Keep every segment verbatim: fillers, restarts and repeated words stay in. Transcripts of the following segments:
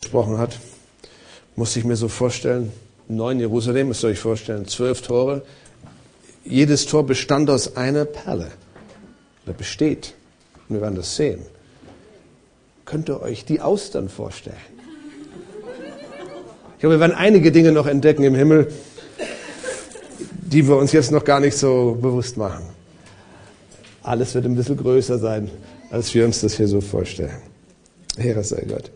versprochen hat, musste ich mir so vorstellen, im neuen Jerusalem, müsst ihr euch vorstellen, zwölf Tore. Jedes Tor bestand aus einer Perle. Oder besteht. Und wir werden das sehen. Könnt ihr euch die Austern vorstellen? Ich glaube, wir werden einige Dinge noch entdecken im Himmel, die wir uns jetzt noch gar nicht so bewusst machen. Alles wird ein bisschen größer sein, als wir uns das hier so vorstellen. Ehre sei Gott.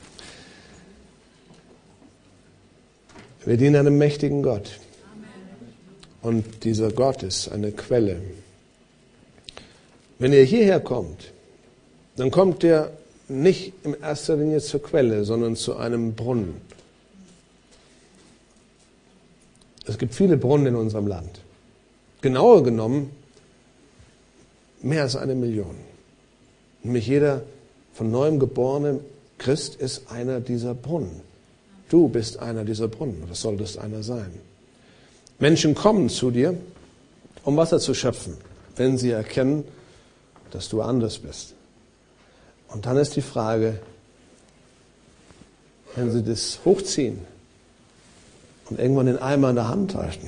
Wir dienen einem mächtigen Gott. Und dieser Gott ist eine Quelle. Wenn ihr hierher kommt, dann kommt ihr nicht in erster Linie zur Quelle, sondern zu einem Brunnen. Es gibt viele Brunnen in unserem Land. Genauer genommen mehr als eine Million. Nämlich jeder von neuem geborene Christ ist einer dieser Brunnen. Du bist einer dieser Brunnen, oder solltest einer sein. Menschen kommen zu dir, um Wasser zu schöpfen, wenn sie erkennen, dass du anders bist. Und dann ist die Frage, wenn sie das hochziehen und irgendwann den Eimer in der Hand halten,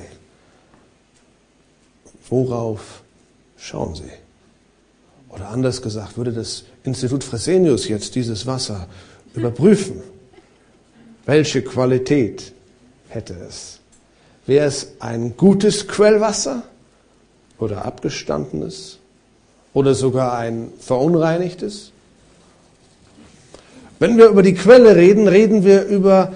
worauf schauen sie? Oder anders gesagt, würde das Institut Fresenius jetzt dieses Wasser überprüfen? Welche Qualität hätte es? Wäre es ein gutes Quellwasser oder abgestandenes oder sogar ein verunreinigtes? Wenn wir über die Quelle reden, reden wir über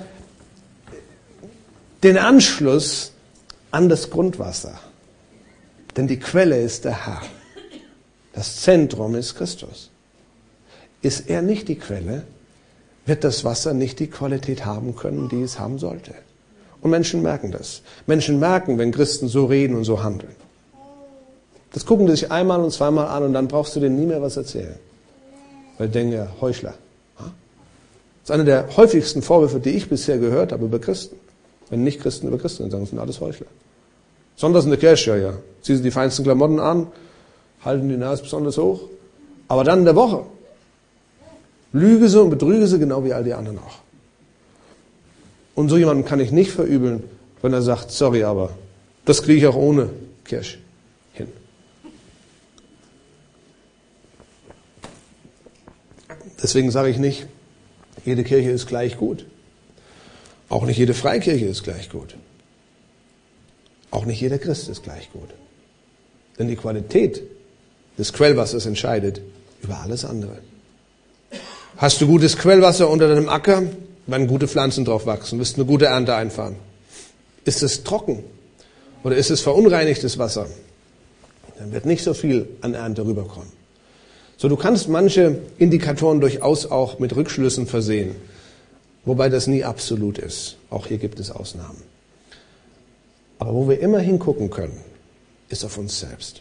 den Anschluss an das Grundwasser. Denn die Quelle ist der Herr. Das Zentrum ist Christus. Ist er nicht die Quelle, wird das Wasser nicht die Qualität haben können, die es haben sollte. Und Menschen merken das. Menschen merken, wenn Christen so reden und so handeln. Das gucken die sich einmal und zweimal an und dann brauchst du denen nie mehr was erzählen. Weil die denken ja, Heuchler. Das ist einer der häufigsten Vorwürfe, die ich bisher gehört habe über Christen. Wenn nicht Christen über Christen sagen, das sind alles Heuchler. Sonntags in der Kirche, ja, ja. Ziehen sie die feinsten Klamotten an, halten die Nase besonders hoch. Aber dann in der Woche lüge sie und betrüge sie, genau wie all die anderen auch. Und so jemanden kann ich nicht verübeln, wenn er sagt, sorry, aber das kriege ich auch ohne Kirche hin. Deswegen sage ich nicht, jede Kirche ist gleich gut. Auch nicht jede Freikirche ist gleich gut. Auch nicht jeder Christ ist gleich gut. Denn die Qualität des Quellwassers entscheidet über alles andere. Hast du gutes Quellwasser unter deinem Acker, werden gute Pflanzen drauf wachsen, wirst eine gute Ernte einfahren. Ist es trocken oder ist es verunreinigtes Wasser, dann wird nicht so viel an Ernte rüberkommen. So, du kannst manche Indikatoren durchaus auch mit Rückschlüssen versehen, wobei das nie absolut ist. Auch hier gibt es Ausnahmen. Aber wo wir immer hingucken können, ist auf uns selbst.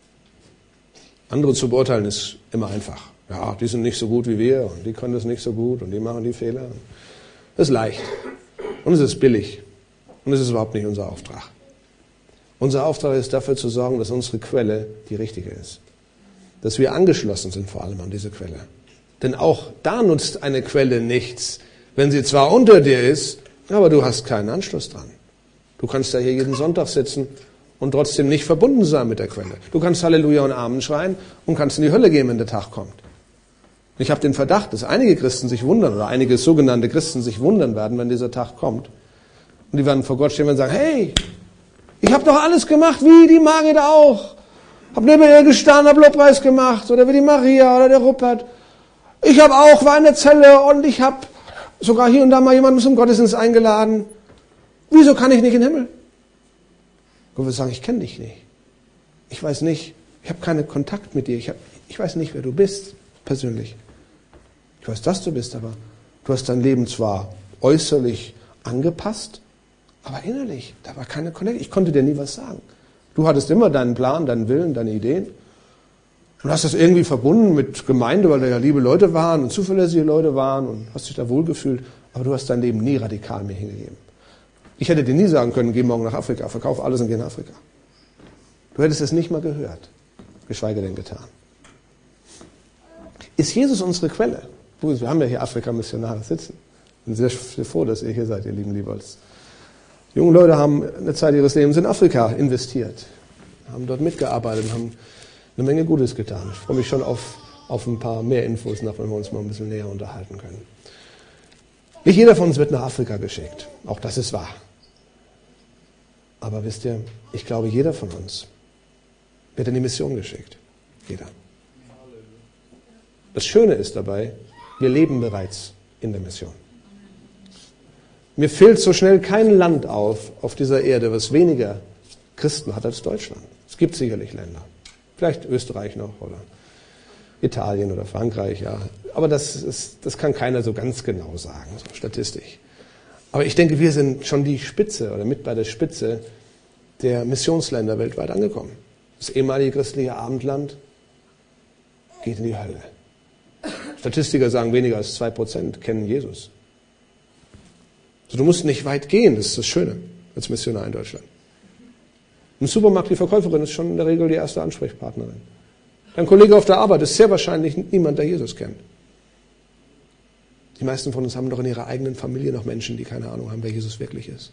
Andere zu beurteilen ist immer einfach. Ja, die sind nicht so gut wie wir und die können das nicht so gut und die machen die Fehler. Das ist leicht und es ist billig und es ist überhaupt nicht unser Auftrag. Unser Auftrag ist dafür zu sorgen, dass unsere Quelle die richtige ist. Dass wir angeschlossen sind vor allem an diese Quelle. Denn auch da nutzt eine Quelle nichts, wenn sie zwar unter dir ist, aber du hast keinen Anschluss dran. Du kannst da hier jeden Sonntag sitzen und trotzdem nicht verbunden sein mit der Quelle. Du kannst Halleluja und Amen schreien und kannst in die Hölle gehen, wenn der Tag kommt. Ich habe den Verdacht, dass einige Christen sich wundern oder einige sogenannte Christen sich wundern werden, wenn dieser Tag kommt. Und die werden vor Gott stehen und sagen, hey, ich habe doch alles gemacht, wie die Margit auch. Hab neben ihr gestanden, hab Lobpreis gemacht oder wie die Maria oder der Rupert. Ich habe auch, war in der Zelle und ich habe sogar hier und da mal jemanden zum Gottesdienst eingeladen. Wieso kann ich nicht in den Himmel? Gott will sagen, ich kenne dich nicht. Ich weiß nicht, ich habe keinen Kontakt mit dir. Ich, hab, ich weiß nicht, wer du bist, persönlich. Ich weiß, dass du bist, aber du hast dein Leben zwar äußerlich angepasst, aber innerlich, da war keine Connection. Ich konnte dir nie was sagen. Du hattest immer deinen Plan, deinen Willen, deine Ideen. Und hast das irgendwie verbunden mit Gemeinde, weil da ja liebe Leute waren und zuverlässige Leute waren und hast dich da wohlgefühlt. Aber du hast dein Leben nie radikal mir hingegeben. Ich hätte dir nie sagen können, geh morgen nach Afrika, verkauf alles und geh nach Afrika. Du hättest es nicht mal gehört, geschweige denn getan. Ist Jesus unsere Quelle? Wir haben ja hier Afrika-Missionare sitzen. Ich bin sehr froh, dass ihr hier seid, ihr lieben Liebers. Junge Leute haben eine Zeit ihres Lebens in Afrika investiert, haben dort mitgearbeitet und haben eine Menge Gutes getan. Ich freue mich schon auf, auf ein paar mehr Infos, nach wenn wir uns mal ein bisschen näher unterhalten können. Nicht jeder von uns wird nach Afrika geschickt. Auch das ist wahr. Aber wisst ihr, ich glaube, jeder von uns wird in die Mission geschickt. Jeder. Das Schöne ist dabei, wir leben bereits in der Mission. Mir fällt so schnell kein Land auf, auf dieser Erde, was weniger Christen hat als Deutschland. Es gibt sicherlich Länder. Vielleicht Österreich noch oder Italien oder Frankreich, ja. Aber das, ist, das kann keiner so ganz genau sagen, so statistisch. Aber ich denke, wir sind schon die Spitze oder mit bei der Spitze der Missionsländer weltweit angekommen. Das ehemalige christliche Abendland geht in die Hölle. Statistiker sagen, weniger als zwei Prozent kennen Jesus. Also du musst nicht weit gehen, das ist das Schöne als Missionar in Deutschland. Im Supermarkt, die Verkäuferin ist schon in der Regel die erste Ansprechpartnerin. Dein Kollege auf der Arbeit ist sehr wahrscheinlich niemand, der Jesus kennt. Die meisten von uns haben doch in ihrer eigenen Familie noch Menschen, die keine Ahnung haben, wer Jesus wirklich ist.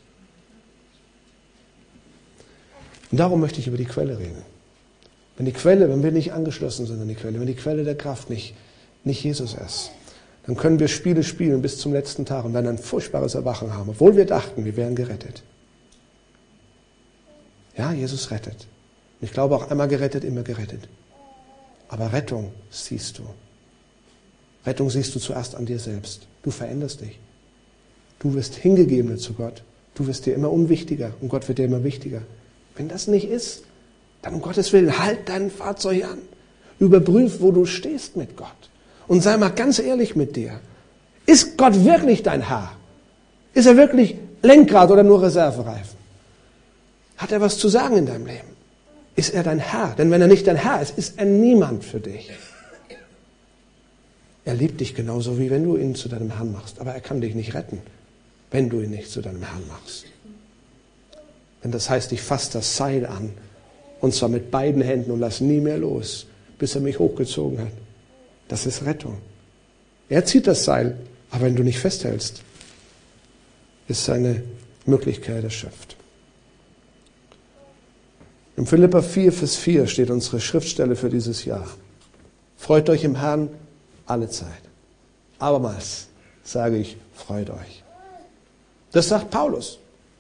Und darum möchte ich über die Quelle reden. Wenn die Quelle, wenn wir nicht angeschlossen sind an die Quelle, wenn die Quelle der Kraft nicht, nicht Jesus ist, dann können wir Spiele spielen bis zum letzten Tag und werden ein furchtbares Erwachen haben, obwohl wir dachten, wir wären gerettet. Ja, Jesus rettet. Und ich glaube auch einmal gerettet, immer gerettet. Aber Rettung siehst du. Rettung siehst du zuerst an dir selbst. Du veränderst dich. Du wirst hingegebener zu Gott. Du wirst dir immer unwichtiger und Gott wird dir immer wichtiger. Wenn das nicht ist, dann um Gottes Willen, halt dein Fahrzeug an. Überprüf, wo du stehst mit Gott. Und sei mal ganz ehrlich mit dir. Ist Gott wirklich dein Herr? Ist er wirklich Lenkrad oder nur Reservereifen? Hat er was zu sagen in deinem Leben? Ist er dein Herr? Denn wenn er nicht dein Herr ist, ist er niemand für dich. Er liebt dich genauso, wie wenn du ihn zu deinem Herrn machst. Aber er kann dich nicht retten, wenn du ihn nicht zu deinem Herrn machst. Denn das heißt, ich fasse das Seil an, und zwar mit beiden Händen und lass nie mehr los, bis er mich hochgezogen hat. Das ist Rettung. Er zieht das Seil, aber wenn du nicht festhältst, ist seine Möglichkeit erschöpft. Im Philipper vier, Vers vier steht unsere Schriftstelle für dieses Jahr. Freut euch im Herrn alle Zeit. Abermals sage ich, freut euch. Das sagt Paulus.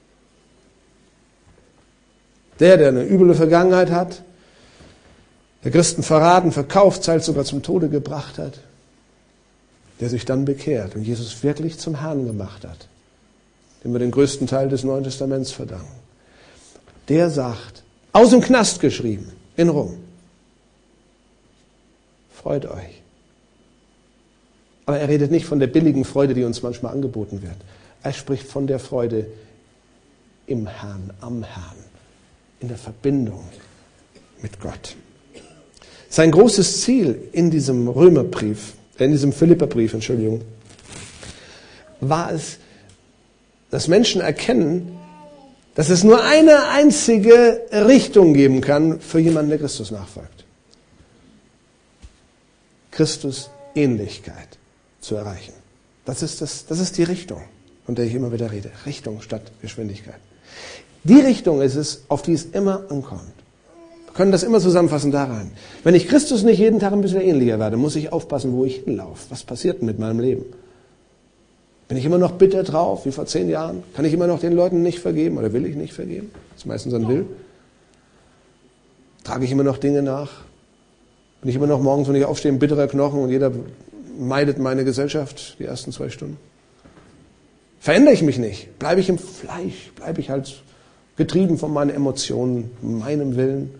Der, der eine üble Vergangenheit hat, der Christen verraten, verkauft, teils sogar zum Tode gebracht hat, der sich dann bekehrt und Jesus wirklich zum Herrn gemacht hat, dem wir den größten Teil des Neuen Testaments verdanken. Der sagt, aus dem Knast geschrieben, in Rom, freut euch. Aber er redet nicht von der billigen Freude, die uns manchmal angeboten wird. Er spricht von der Freude im Herrn, am Herrn, in der Verbindung mit Gott. Sein großes Ziel in diesem Römerbrief, in diesem Philipperbrief, Entschuldigung, war es, dass Menschen erkennen, dass es nur eine einzige Richtung geben kann für jemanden, der Christus nachfolgt. Christus Ähnlichkeit zu erreichen. Das ist, das, das ist die Richtung, von der ich immer wieder rede. Richtung statt Geschwindigkeit. Die Richtung ist es, auf die es immer ankommt. Wir können das immer zusammenfassen da rein. Wenn ich Christus nicht jeden Tag ein bisschen ähnlicher werde, muss ich aufpassen, wo ich hinlaufe. Was passiert denn mit meinem Leben? Bin ich immer noch bitter drauf, wie vor zehn Jahren? Kann ich immer noch den Leuten nicht vergeben oder will ich nicht vergeben? Das ist meistens ein Will. Trage ich immer noch Dinge nach? Bin ich immer noch morgens, wenn ich aufstehe, ein bitterer Knochen und jeder meidet meine Gesellschaft die ersten zwei Stunden? Verändere ich mich nicht? Bleibe ich im Fleisch? Bleibe ich halt getrieben von meinen Emotionen, meinem Willen?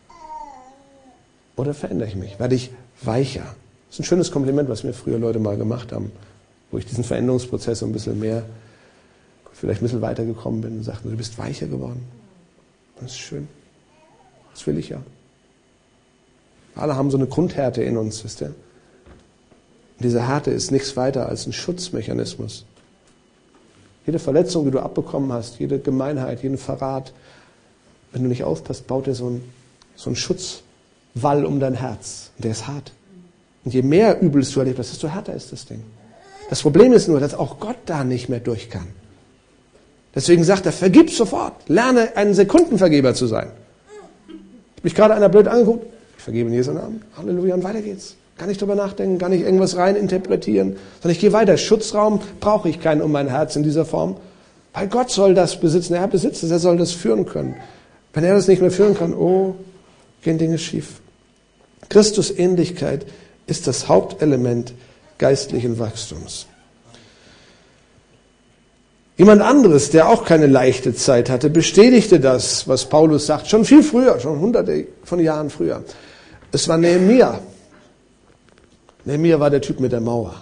Oder verändere ich mich? Werde ich weicher? Das ist ein schönes Kompliment, was mir früher Leute mal gemacht haben, wo ich diesen Veränderungsprozess so ein bisschen mehr, vielleicht ein bisschen weitergekommen bin und sagten, du bist weicher geworden. Das ist schön. Das will ich ja. Alle haben so eine Grundhärte in uns, wisst ihr? Und diese Härte ist nichts weiter als ein Schutzmechanismus. Jede Verletzung, die du abbekommen hast, jede Gemeinheit, jeden Verrat, wenn du nicht aufpasst, baut er so einen, so einen Schutzwall um dein Herz. Und der ist hart. Und je mehr Übles du erlebt hast, desto härter ist das Ding. Das Problem ist nur, dass auch Gott da nicht mehr durch kann. Deswegen sagt er, vergib sofort. Lerne, ein Sekundenvergeber zu sein. Hat mich gerade einer blöd angeguckt. Ich vergebe in Jesu Namen. Halleluja. Und weiter geht's. Gar nicht drüber nachdenken, gar nicht irgendwas rein interpretieren, sondern ich gehe weiter. Schutzraum brauche ich keinen um mein Herz in dieser Form. Weil Gott soll das besitzen. Er besitzt es, er soll das führen können. Wenn er das nicht mehr führen kann, oh, gehen Dinge schief. Christusähnlichkeit ist das Hauptelement geistlichen Wachstums. Jemand anderes, der auch keine leichte Zeit hatte, bestätigte das, was Paulus sagt, schon viel früher, schon hunderte von Jahren früher. Es war Nehemia. Nehemia war der Typ mit der Mauer.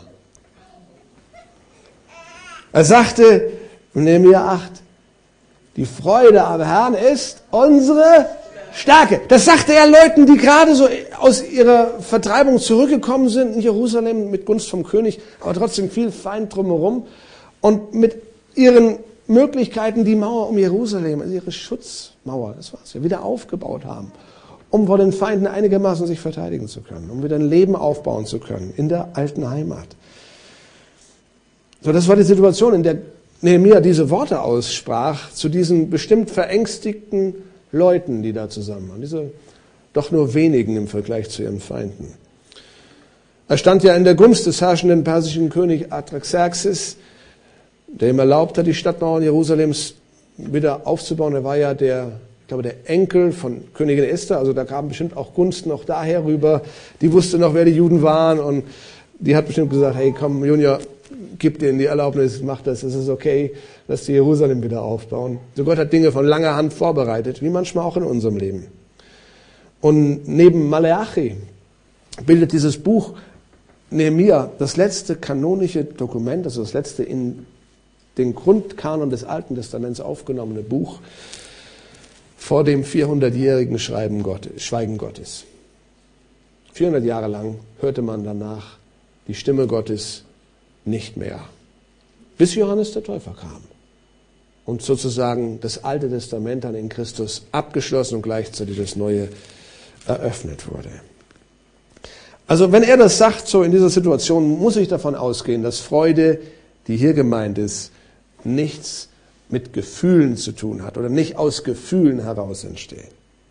Er sagte in Nehemia acht, die Freude am Herrn ist unsere Stärke. Das sagte er Leuten, die gerade so aus ihrer Vertreibung zurückgekommen sind in Jerusalem mit Gunst vom König, aber trotzdem viel Feind drumherum und mit ihren Möglichkeiten die Mauer um Jerusalem, also ihre Schutzmauer, das war's, ja, wieder aufgebaut haben, um vor den Feinden einigermaßen sich verteidigen zu können, um wieder ein Leben aufbauen zu können in der alten Heimat. So, das war die Situation, in der Nehemia diese Worte aussprach zu diesen bestimmt verängstigten Leuten, die da zusammen waren, diese doch nur wenigen im Vergleich zu ihren Feinden. Er stand ja in der Gunst des herrschenden persischen Königs Artaxerxes, der ihm erlaubt hat, die Stadtmauern Jerusalems wieder aufzubauen. Er war ja der, ich glaube, der Enkel von Königin Esther, also da kam bestimmt auch Gunst noch daher rüber. Die wusste noch, wer die Juden waren und die hat bestimmt gesagt, hey komm Junior, gib denen die Erlaubnis, mach das, es ist okay, dass die Jerusalem wieder aufbauen. So Gott hat Dinge von langer Hand vorbereitet, wie manchmal auch in unserem Leben. Und neben Maleachi bildet dieses Buch Nehemia das letzte kanonische Dokument, also das letzte in den Grundkanon des Alten Testaments aufgenommene Buch vor dem vierhundertjährigen Schreiben Gottes, Schweigen Gottes. vierhundert Jahre lang hörte man danach die Stimme Gottes nicht mehr, bis Johannes der Täufer kam und sozusagen das Alte Testament dann in Christus abgeschlossen und gleichzeitig das Neue eröffnet wurde. Also wenn er das sagt, so in dieser Situation, muss ich davon ausgehen, dass Freude, die hier gemeint ist, nichts mit Gefühlen zu tun hat oder nicht aus Gefühlen heraus entsteht.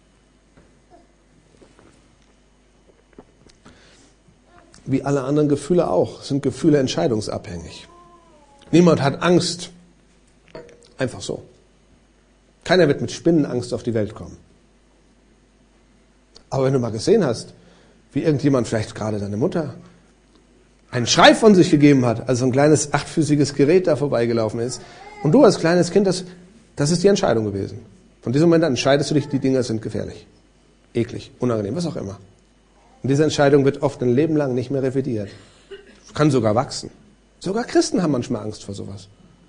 Wie alle anderen Gefühle auch, sind Gefühle entscheidungsabhängig. Niemand hat Angst. Einfach so. Keiner wird mit Spinnenangst auf die Welt kommen. Aber wenn du mal gesehen hast, wie irgendjemand, vielleicht gerade deine Mutter, einen Schrei von sich gegeben hat, als so ein kleines achtfüßiges Gerät da vorbeigelaufen ist, und du als kleines Kind, das, das ist die Entscheidung gewesen. Von diesem Moment an entscheidest du dich, die Dinger sind gefährlich, eklig, unangenehm, was auch immer. Und diese Entscheidung wird oft ein Leben lang nicht mehr revidiert. Kann sogar wachsen. Sogar Christen haben manchmal Angst vor sowas.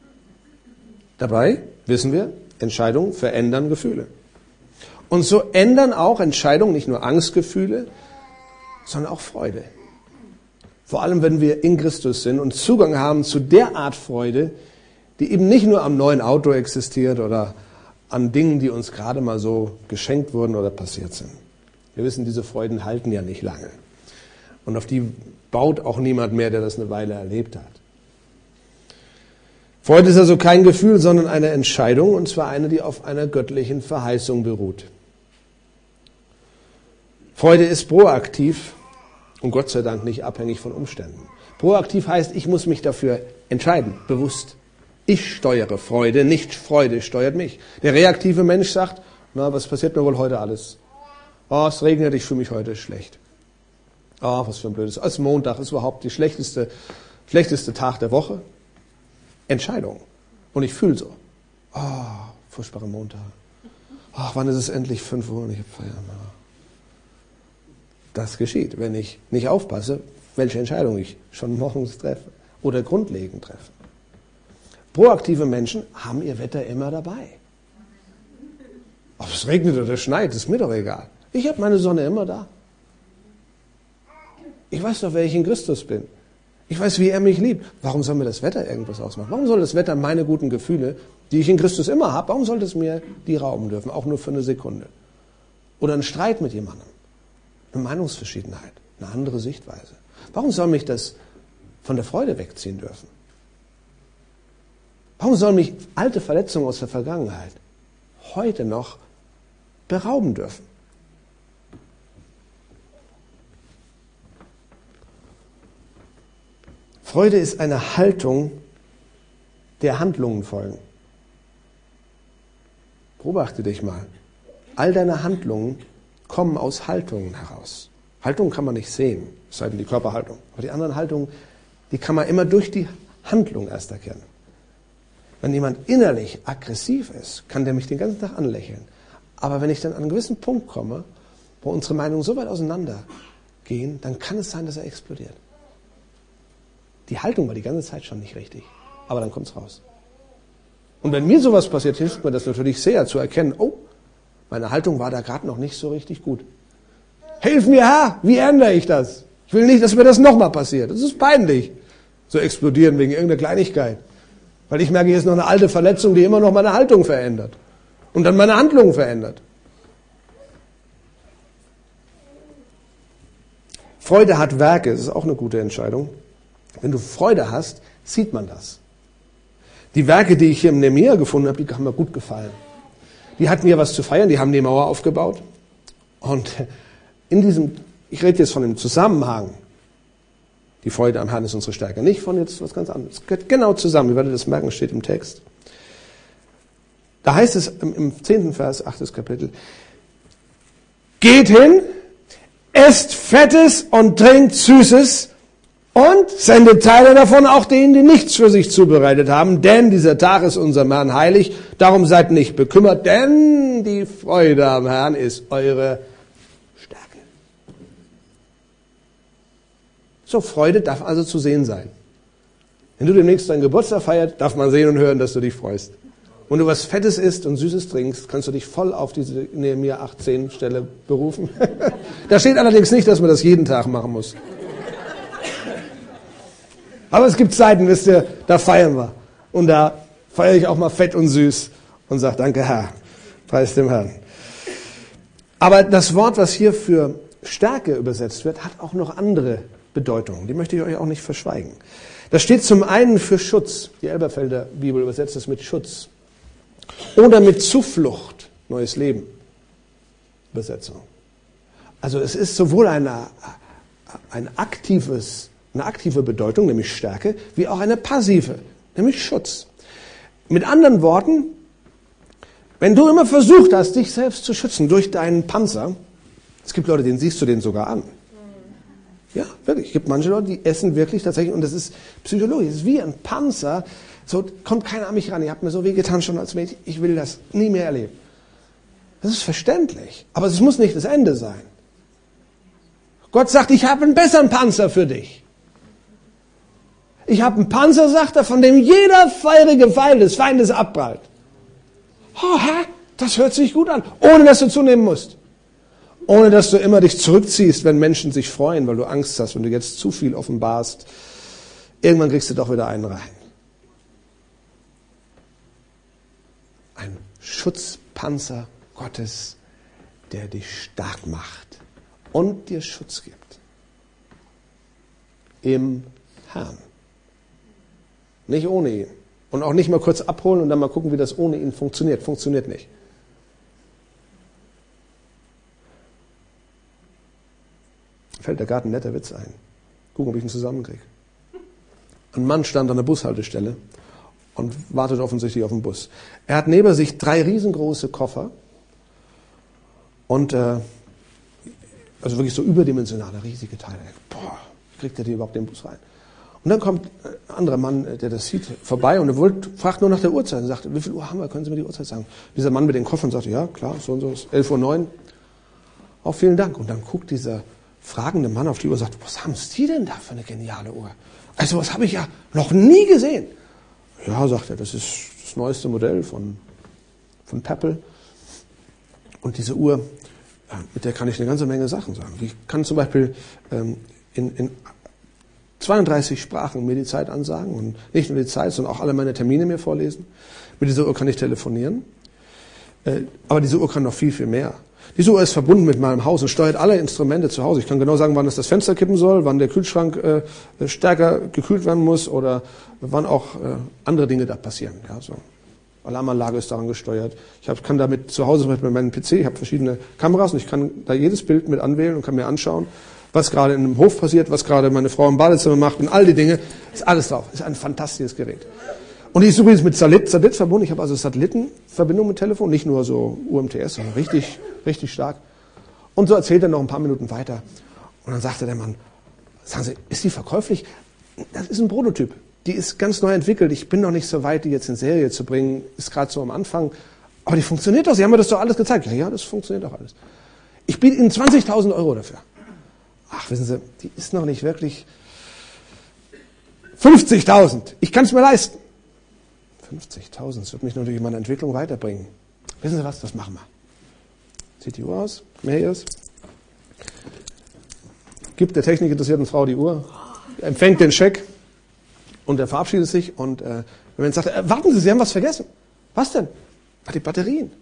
Dabei wissen wir, Entscheidungen verändern Gefühle. Und so ändern auch Entscheidungen nicht nur Angstgefühle, sondern auch Freude. Vor allem, wenn wir in Christus sind und Zugang haben zu der Art Freude, die eben nicht nur am neuen Auto existiert oder an Dingen, die uns gerade mal so geschenkt wurden oder passiert sind. Wir wissen, diese Freuden halten ja nicht lange. Und auf die baut auch niemand mehr, der das eine Weile erlebt hat. Freude ist also kein Gefühl, sondern eine Entscheidung, und zwar eine, die auf einer göttlichen Verheißung beruht. Freude ist proaktiv und Gott sei Dank nicht abhängig von Umständen. Proaktiv heißt, ich muss mich dafür entscheiden, bewusst. Ich steuere Freude, nicht Freude steuert mich. Der reaktive Mensch sagt, na, was passiert mir wohl heute alles? Oh, es regnet, ich fühle mich heute schlecht. Oh, was für ein blödes. Als Montag ist überhaupt die schlechteste, schlechteste Tag der Woche. Entscheidung. Und ich fühle so. Oh, furchtbarer Montag. Ach, wann ist es endlich fünf Uhr und ich habe Feierabend. Das geschieht, wenn ich nicht aufpasse, welche Entscheidung ich schon morgens treffe oder grundlegend treffe. Proaktive Menschen haben ihr Wetter immer dabei. Ob es regnet oder schneit, ist mir doch egal. Ich habe meine Sonne immer da. Ich weiß doch, wer ich in Christus bin. Ich weiß, wie er mich liebt. Warum soll mir das Wetter irgendwas ausmachen? Warum soll das Wetter meine guten Gefühle, die ich in Christus immer habe, warum soll es mir die rauben dürfen? Auch nur für eine Sekunde. Oder ein Streit mit jemandem. Eine Meinungsverschiedenheit. Eine andere Sichtweise. Warum soll mich das von der Freude wegziehen dürfen? Warum sollen mich alte Verletzungen aus der Vergangenheit heute noch berauben dürfen? Freude ist eine Haltung, der Handlungen folgen. Beobachte dich mal. All deine Handlungen kommen aus Haltungen heraus. Haltungen kann man nicht sehen, es sei denn die Körperhaltung. Aber die anderen Haltungen, die kann man immer durch die Handlung erst erkennen. Wenn jemand innerlich aggressiv ist, kann der mich den ganzen Tag anlächeln. Aber wenn ich dann an einen gewissen Punkt komme, wo unsere Meinungen so weit auseinandergehen, dann kann es sein, dass er explodiert. Die Haltung war die ganze Zeit schon nicht richtig, aber dann kommt es raus. Und wenn mir sowas passiert, hilft mir das natürlich sehr zu erkennen, oh, meine Haltung war da gerade noch nicht so richtig gut. Hilf mir, Herr, wie ändere ich das? Ich will nicht, dass mir das nochmal passiert. Das ist peinlich, so explodieren wegen irgendeiner Kleinigkeit. Weil ich merke, hier ist noch eine alte Verletzung, die immer noch meine Haltung verändert. Und dann meine Handlungen verändert. Freude hat Werke, das ist auch eine gute Entscheidung. Wenn du Freude hast, sieht man das. Die Werke, die ich hier im Nehemia gefunden habe, die haben mir gut gefallen. Die hatten hier was zu feiern, die haben die Mauer aufgebaut. Und in diesem, ich rede jetzt von dem Zusammenhang, die Freude am Herrn ist unsere Stärke, nicht von jetzt was ganz anderes. Es gehört genau zusammen, ihr werdet das merken, steht im Text. Da heißt es im, im zehnten Vers, achtes Kapitel, geht hin, esst Fettes und trinkt Süßes, und sendet Teile davon auch denen, die nichts für sich zubereitet haben, denn dieser Tag ist unserem Herrn heilig, darum seid nicht bekümmert, denn die Freude am Herrn ist eure Stärke. So, Freude darf also zu sehen sein. Wenn du demnächst deinen Geburtstag feierst, darf man sehen und hören, dass du dich freust. Wenn du was Fettes isst und Süßes trinkst, kannst du dich voll auf diese Nehemia achtzehn Stelle berufen. Da steht allerdings nicht, dass man das jeden Tag machen muss. Aber es gibt Zeiten, wisst ihr, da feiern wir. Und da feiere ich auch mal fett und süß und sage, danke Herr, preis dem Herrn. Aber das Wort, was hier für Stärke übersetzt wird, hat auch noch andere Bedeutungen. Die möchte ich euch auch nicht verschweigen. Das steht zum einen für Schutz. Die Elberfelder Bibel übersetzt es mit Schutz. Oder mit Zuflucht, neues Leben, Übersetzung. Also es ist sowohl eine, ein aktives Eine aktive Bedeutung, nämlich Stärke, wie auch eine passive, nämlich Schutz. Mit anderen Worten, wenn du immer versucht hast, dich selbst zu schützen durch deinen Panzer, es gibt Leute, denen siehst du den sogar an. Ja, wirklich. Es gibt manche Leute, die essen wirklich tatsächlich, und das ist psychologisch, das ist wie ein Panzer, so kommt keiner an mich ran. Ihr habt mir so wehgetan schon als Mädchen, ich will das nie mehr erleben. Das ist verständlich, aber es muss nicht das Ende sein. Gott sagt, ich habe einen besseren Panzer für dich. Ich habe einen Panzer, sagt er, von dem jeder feurige Pfeil des Feindes abprallt. Oh, Herr, das hört sich gut an, ohne dass du zunehmen musst. Ohne dass du immer dich zurückziehst, wenn Menschen sich freuen, weil du Angst hast, wenn du jetzt zu viel offenbarst. Irgendwann kriegst du doch wieder einen rein. Ein Schutzpanzer Gottes, der dich stark macht und dir Schutz gibt. Im Herrn. Nicht ohne ihn. Und auch nicht mal kurz abholen und dann mal gucken, wie das ohne ihn funktioniert. Funktioniert nicht. Fällt der Garten netter Witz ein. Gucken, ob ich ihn zusammenkriege. Ein Mann stand an der Bushaltestelle und wartet offensichtlich auf den Bus. Er hat neben sich drei riesengroße Koffer und äh, also wirklich so überdimensionale, riesige Teile. Boah, wie kriegt er die überhaupt in den Bus rein? Und dann kommt ein anderer Mann, der das sieht, vorbei und er wollte, fragt nur nach der Uhrzeit und sagt, wie viel Uhr haben wir, können Sie mir die Uhrzeit sagen? Dieser Mann mit den Koffern sagte, ja klar, so und so, ist elf Uhr neun. Auch vielen Dank. Und dann guckt dieser fragende Mann auf die Uhr und sagt, was haben Sie denn da für eine geniale Uhr? Also was habe ich ja noch nie gesehen. Ja, sagt er, das ist das neueste Modell von, von Pebble. Und diese Uhr, mit der kann ich eine ganze Menge Sachen sagen. Ich kann zum Beispiel ähm, in, in zweiunddreißig Sprachen mir die Zeit ansagen und nicht nur die Zeit, sondern auch alle meine Termine mir vorlesen. Mit dieser Uhr kann ich telefonieren. Äh, aber diese Uhr kann noch viel, viel mehr. Diese Uhr ist verbunden mit meinem Haus und steuert alle Instrumente zu Hause. Ich kann genau sagen, wann es das Fenster kippen soll, wann der Kühlschrank äh, stärker gekühlt werden muss oder wann auch äh, andere Dinge da passieren. Ja, so. Alarmanlage ist daran gesteuert. Ich hab, kann damit zu Hause mit meinem P C, ich habe verschiedene Kameras und ich kann da jedes Bild mit anwählen und kann mir anschauen, was gerade in einem Hof passiert, was gerade meine Frau im Badezimmer macht und all die Dinge. Ist alles drauf. Ist ein fantastisches Gerät. Und die ist übrigens mit Satellit, Satellit verbunden. Ich habe also Satellitenverbindung mit Telefon, nicht nur so U M T S, sondern richtig, richtig stark. Und so erzählt er noch ein paar Minuten weiter. Und dann sagte der Mann, sagen Sie, ist die verkäuflich? Das ist ein Prototyp. Die ist ganz neu entwickelt. Ich bin noch nicht so weit, die jetzt in Serie zu bringen. Ist gerade so am Anfang. Aber die funktioniert doch. Sie haben mir das doch alles gezeigt. Ja, ja, das funktioniert doch alles. Ich biete Ihnen zwanzigtausend Euro dafür. Ach, wissen Sie, die ist noch nicht wirklich fünfzigtausend. Ich kann es mir leisten. fünfzigtausend, das wird mich natürlich in meiner Entwicklung weiterbringen. Wissen Sie was, das machen wir. Zieht die Uhr aus, Marius, gibt der technikinteressierten Frau die Uhr, empfängt den Scheck und er verabschiedet sich und äh, wenn man sagt, äh, warten Sie, Sie haben was vergessen. Was denn? Die Batterien.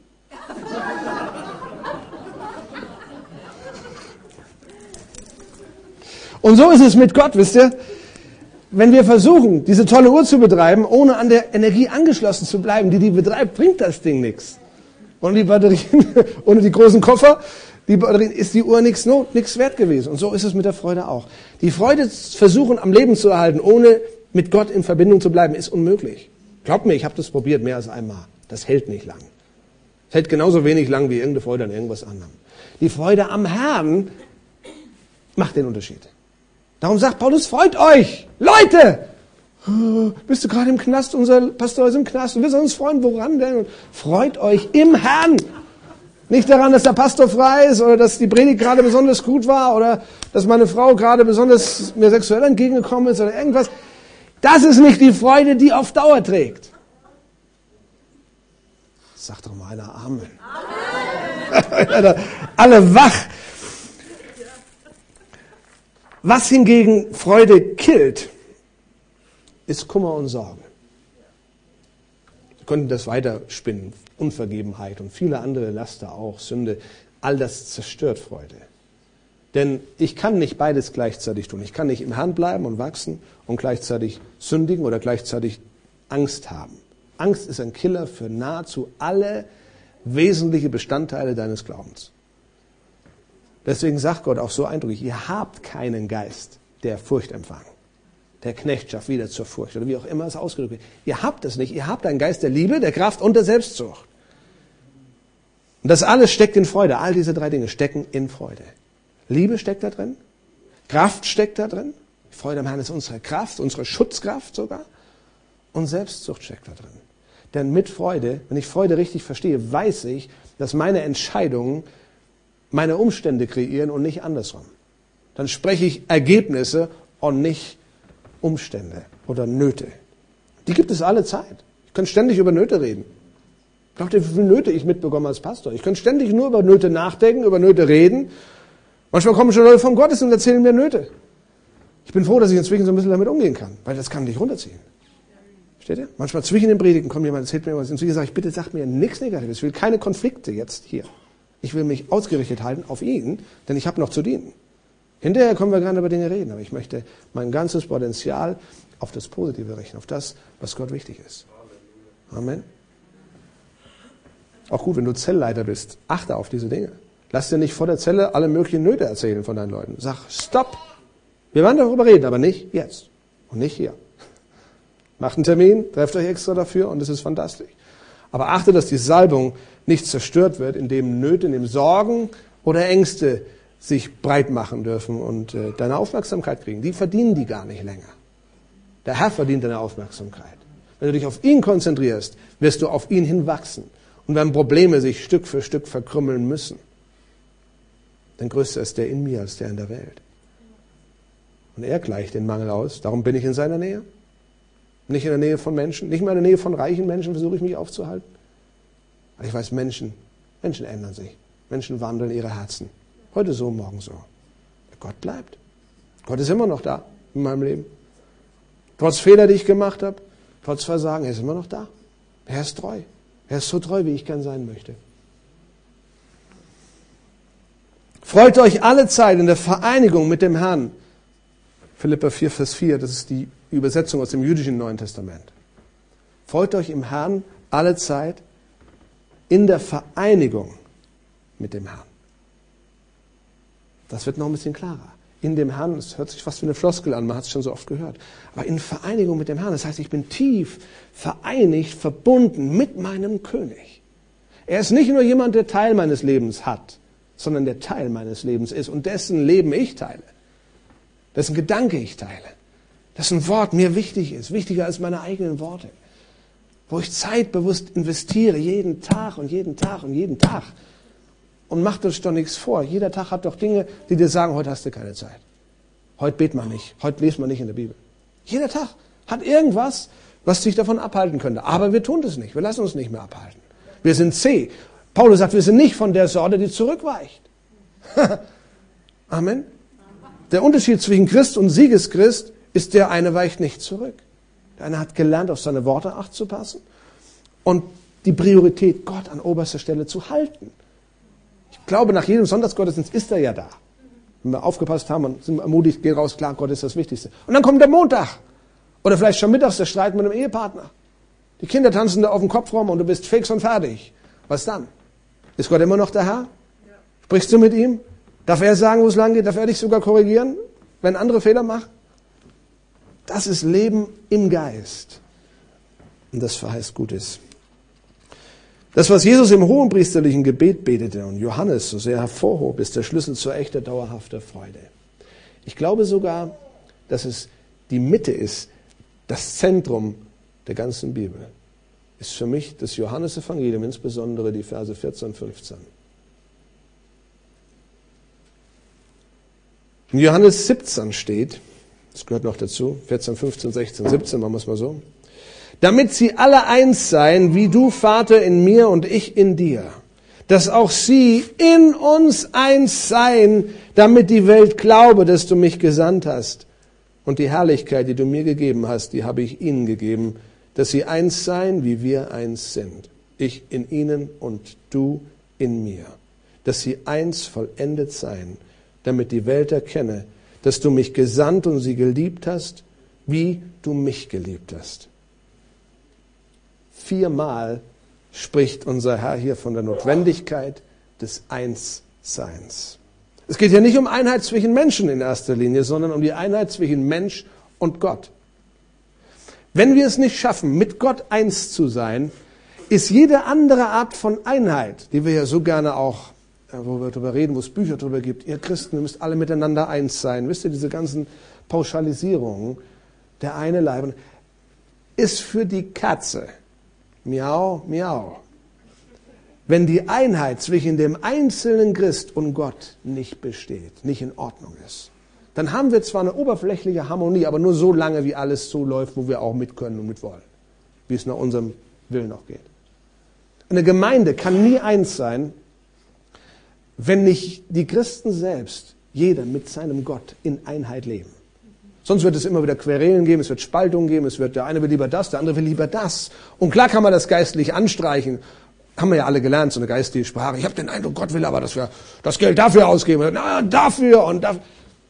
Und so ist es mit Gott, wisst ihr? Wenn wir versuchen, diese tolle Uhr zu betreiben, ohne an der Energie angeschlossen zu bleiben, die die betreibt, bringt das Ding nichts. Und die Batterien, ohne die großen Koffer, die Batterien, ist die Uhr nichts nichts wert gewesen. Und so ist es mit der Freude auch. Die Freude versuchen, am Leben zu erhalten, ohne mit Gott in Verbindung zu bleiben, ist unmöglich. Glaubt mir, ich habe das probiert mehr als einmal. Das hält nicht lang. Es hält genauso wenig lang wie irgendeine Freude an irgendwas anderem. Die Freude am Herrn macht den Unterschied. Darum sagt Paulus, freut euch, Leute! Oh, bist du gerade im Knast, unser Pastor ist im Knast und wir sollen uns freuen, woran denn? Und freut euch im Herrn! Nicht daran, dass der Pastor frei ist oder dass die Predigt gerade besonders gut war oder dass meine Frau gerade besonders mir sexuell entgegengekommen ist oder irgendwas. Das ist nicht die Freude, die auf Dauer trägt. Sagt doch mal einer Amen. Amen. Alle wach. Was hingegen Freude killt, ist Kummer und Sorgen. Wir könnten das weiterspinnen. Unvergebenheit und viele andere Laster auch, Sünde. All das zerstört Freude. Denn ich kann nicht beides gleichzeitig tun. Ich kann nicht im Herrn bleiben und wachsen und gleichzeitig sündigen oder gleichzeitig Angst haben. Angst ist ein Killer für nahezu alle wesentlichen Bestandteile deines Glaubens. Deswegen sagt Gott auch so eindrücklich, ihr habt keinen Geist der Furcht empfangen, der Knechtschaft wieder zur Furcht oder wie auch immer es ausgedrückt wird. Ihr habt es nicht, ihr habt einen Geist der Liebe, der Kraft und der Selbstzucht. Und das alles steckt in Freude, all diese drei Dinge stecken in Freude. Liebe steckt da drin, Kraft steckt da drin, die Freude am Herrn ist unsere Kraft, unsere Schutzkraft sogar und Selbstzucht steckt da drin. Denn mit Freude, wenn ich Freude richtig verstehe, weiß ich, dass meine Entscheidungen meine Umstände kreieren und nicht andersrum. Dann spreche ich Ergebnisse und nicht Umstände oder Nöte. Die gibt es alle Zeit. Ich kann ständig über Nöte reden. Glaubt ihr, wie viele Nöte ich mitbekomme als Pastor? Ich kann ständig nur über Nöte nachdenken, über Nöte reden. Manchmal kommen schon Leute vom Gottesdienst und erzählen mir Nöte. Ich bin froh, dass ich inzwischen so ein bisschen damit umgehen kann, weil das kann nicht runterziehen. Versteht ihr? Manchmal zwischen den Predigten kommt jemand, erzählt mir was. Inzwischen sage ich, bitte sagt mir nichts Negatives. Ich will keine Konflikte jetzt hier. Ich will mich ausgerichtet halten auf ihn, denn ich habe noch zu dienen. Hinterher können wir gerne über Dinge reden, aber ich möchte mein ganzes Potenzial auf das Positive richten, auf das, was Gott wichtig ist. Amen. Auch gut, wenn du Zellleiter bist, achte auf diese Dinge. Lass dir nicht vor der Zelle alle möglichen Nöte erzählen von deinen Leuten. Sag, stopp! Wir werden darüber reden, aber nicht jetzt und nicht hier. Macht einen Termin, trefft euch extra dafür und es ist fantastisch. Aber achte, dass die Salbung nicht zerstört wird, indem Nöte, indem Sorgen oder Ängste sich breit machen dürfen und äh, deine Aufmerksamkeit kriegen. Die verdienen die gar nicht länger. Der Herr verdient deine Aufmerksamkeit. Wenn du dich auf ihn konzentrierst, wirst du auf ihn hinwachsen. Und wenn Probleme sich Stück für Stück verkrümmeln müssen, dann größer ist der in mir als der in der Welt. Und er gleicht den Mangel aus. Darum bin ich in seiner Nähe. Nicht in der Nähe von Menschen, nicht mal in der Nähe von reichen Menschen versuche ich mich aufzuhalten. Aber ich weiß, Menschen, Menschen ändern sich. Menschen wandeln ihre Herzen. Heute so, morgen so. Gott bleibt. Gott ist immer noch da in meinem Leben. Trotz Fehler, die ich gemacht habe, trotz Versagen, er ist immer noch da. Er ist treu. Er ist so treu, wie ich gern sein möchte. Freut euch alle Zeit in der Vereinigung mit dem Herrn. Philipper vier, Vers vier, das ist die Übersetzung aus dem jüdischen Neuen Testament. Freut euch im Herrn alle Zeit in der Vereinigung mit dem Herrn. Das wird noch ein bisschen klarer. In dem Herrn, das hört sich fast wie eine Floskel an, man hat es schon so oft gehört. Aber in Vereinigung mit dem Herrn, das heißt, ich bin tief vereinigt, verbunden mit meinem König. Er ist nicht nur jemand, der Teil meines Lebens hat, sondern der Teil meines Lebens ist und dessen Leben ich teile, dessen Gedanke ich teile, dessen Wort mir wichtig ist, wichtiger als meine eigenen Worte, wo ich Zeit bewusst investiere, jeden Tag und jeden Tag und jeden Tag. Und mach uns doch nichts vor. Jeder Tag hat doch Dinge, die dir sagen, heute hast du keine Zeit. Heute bet man nicht. Heute liest man nicht in der Bibel. Jeder Tag hat irgendwas, was dich davon abhalten könnte. Aber wir tun das nicht. Wir lassen uns nicht mehr abhalten. Wir sind zäh. Paulus sagt, wir sind nicht von der Sorte, die zurückweicht. Amen. Der Unterschied zwischen Christ und Siegeschrist ist, der eine weicht nicht zurück. Der eine hat gelernt, auf seine Worte Acht zu passen und die Priorität, Gott an oberster Stelle zu halten. Ich glaube, nach jedem Sonntagsgottesdienst ist er ja da. Wenn wir aufgepasst haben und sind ermutigt, geh raus, klar, Gott ist das Wichtigste. Und dann kommt der Montag. Oder vielleicht schon mittags der Streit mit einem Ehepartner. Die Kinder tanzen da auf dem Kopf rum und du bist fix und fertig. Was dann? Ist Gott immer noch der Herr? Sprichst du mit ihm? Darf er sagen, wo es lang geht? Darf er dich sogar korrigieren, wenn andere Fehler machen? Das ist Leben im Geist. Und das verheißt Gutes. Das, was Jesus im hohenpriesterlichen Gebet betete und Johannes so sehr hervorhob, ist der Schlüssel zur echter, dauerhafter Freude. Ich glaube sogar, dass es die Mitte ist, das Zentrum der ganzen Bibel. Ist für mich das Johannesevangelium, insbesondere die Verse vierzehn und fünfzehn. In Johannes siebzehn steht, das gehört noch dazu, vierzehn, fünfzehn, sechzehn, siebzehn, machen wir es mal so. Damit sie alle eins seien, wie du, Vater, in mir und ich in dir. Dass auch sie in uns eins seien, damit die Welt glaube, dass du mich gesandt hast. Und die Herrlichkeit, die du mir gegeben hast, die habe ich ihnen gegeben, dass sie eins seien, wie wir eins sind. Ich in ihnen und du in mir. Dass sie eins vollendet seien, damit die Welt erkenne, dass du mich gesandt und sie geliebt hast, wie du mich geliebt hast. Viermal spricht unser Herr hier von der Notwendigkeit des Einsseins. Es geht hier nicht um Einheit zwischen Menschen in erster Linie, sondern um die Einheit zwischen Mensch und Gott. Wenn wir es nicht schaffen, mit Gott eins zu sein, ist jede andere Art von Einheit, die wir ja so gerne auch, wo wir darüber reden, wo es Bücher darüber gibt, ihr Christen, ihr müsst alle miteinander eins sein. Wisst ihr, diese ganzen Pauschalisierungen, der eine Leib, ist für die Katze. Miau, miau. Wenn die Einheit zwischen dem einzelnen Christ und Gott nicht besteht, nicht in Ordnung ist, dann haben wir zwar eine oberflächliche Harmonie, aber nur so lange, wie alles so läuft, wo wir auch mit können und mit wollen, wie es nach unserem Willen auch geht. Eine Gemeinde kann nie eins sein, wenn nicht die Christen selbst, jeder mit seinem Gott in Einheit leben. Sonst wird es immer wieder Querelen geben, es wird Spaltungen geben, es wird, der eine will lieber das, der andere will lieber das. Und klar kann man das geistlich anstreichen. Haben wir ja alle gelernt, so eine geistliche Sprache. Ich habe den Eindruck, Gott will aber, dass wir das Geld dafür ausgeben. Na, dafür und dafür.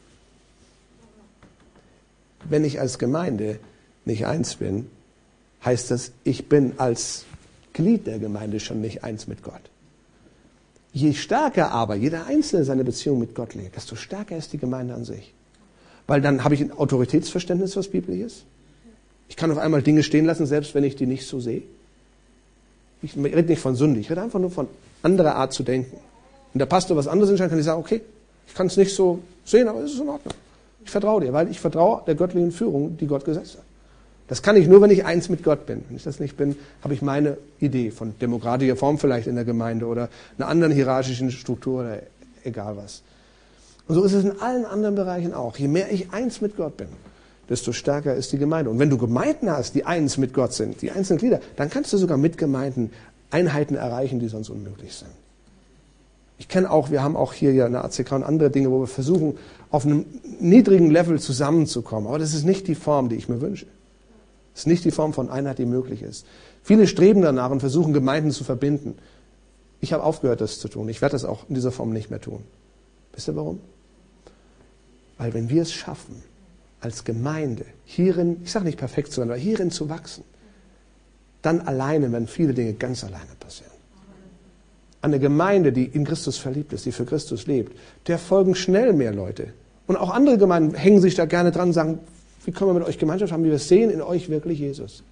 Wenn ich als Gemeinde nicht eins bin, heißt das, ich bin als Glied der Gemeinde schon nicht eins mit Gott. Je stärker aber jeder Einzelne seine Beziehung mit Gott lebt, desto stärker ist die Gemeinde an sich. Weil dann habe ich ein Autoritätsverständnis, was biblisch ist. Ich kann auf einmal Dinge stehen lassen, selbst wenn ich die nicht so sehe. Ich rede nicht von Sünde, ich rede einfach nur von anderer Art zu denken. Wenn der Pastor was anderes entscheidet, kann ich sagen, okay, ich kann es nicht so sehen, aber es ist in Ordnung. Ich vertraue dir, weil ich vertraue der göttlichen Führung, die Gott gesetzt hat. Das kann ich nur, wenn ich eins mit Gott bin. Wenn ich das nicht bin, habe ich meine Idee von demokratischer Form vielleicht in der Gemeinde oder einer anderen hierarchischen Struktur oder egal was. Und so ist es in allen anderen Bereichen auch. Je mehr ich eins mit Gott bin, desto stärker ist die Gemeinde. Und wenn du Gemeinden hast, die eins mit Gott sind, die einzelnen Glieder, dann kannst du sogar mit Gemeinden Einheiten erreichen, die sonst unmöglich sind. Ich kenne auch, wir haben auch hier ja eine A C K und andere Dinge, wo wir versuchen, auf einem niedrigen Level zusammenzukommen. Aber das ist nicht die Form, die ich mir wünsche. Das ist nicht die Form von Einheit, die möglich ist. Viele streben danach und versuchen, Gemeinden zu verbinden. Ich habe aufgehört, das zu tun. Ich werde das auch in dieser Form nicht mehr tun. Wisst ihr warum? Weil wenn wir es schaffen, als Gemeinde hierin, ich sage nicht perfekt zu sein, aber hierin zu wachsen, dann alleine werden viele Dinge ganz alleine passieren. Eine Gemeinde, die in Christus verliebt ist, die für Christus lebt, der folgen schnell mehr Leute. Und auch andere Gemeinden hängen sich da gerne dran und sagen, wie können wir mit euch Gemeinschaft haben? Wir sehen in euch wirklich Jesus.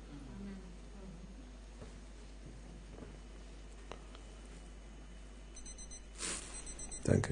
Danke.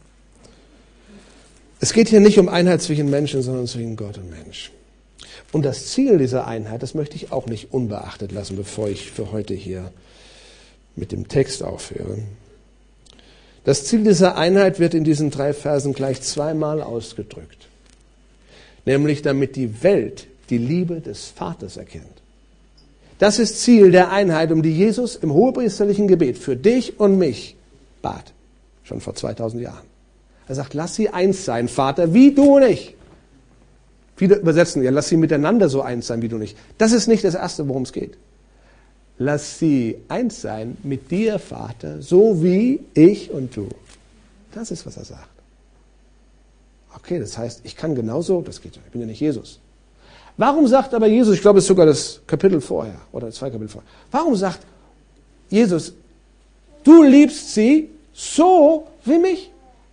Es geht hier nicht um Einheit zwischen Menschen, sondern zwischen Gott und Mensch. Und das Ziel dieser Einheit, das möchte ich auch nicht unbeachtet lassen, bevor ich für heute hier mit dem Text aufhöre. Das Ziel dieser Einheit wird in diesen drei Versen gleich zweimal ausgedrückt. Nämlich damit die Welt die Liebe des Vaters erkennt. Das ist Ziel der Einheit, um die Jesus im hohepriesterlichen Gebet für dich und mich bat. Schon vor zweitausend Jahren. Er sagt, lass sie eins sein, Vater, wie du und ich. Viele übersetzen, ja, lass sie miteinander so eins sein, wie du nicht. Das ist nicht das Erste, worum es geht. Lass sie eins sein mit dir, Vater, so wie ich und du. Das ist, was er sagt. Okay, das heißt, ich kann genauso, das geht ja, ich bin ja nicht Jesus. Warum sagt aber Jesus, ich glaube, es ist sogar das Kapitel vorher, oder zwei Kapitel vorher, warum sagt Jesus, du liebst sie so wie mich?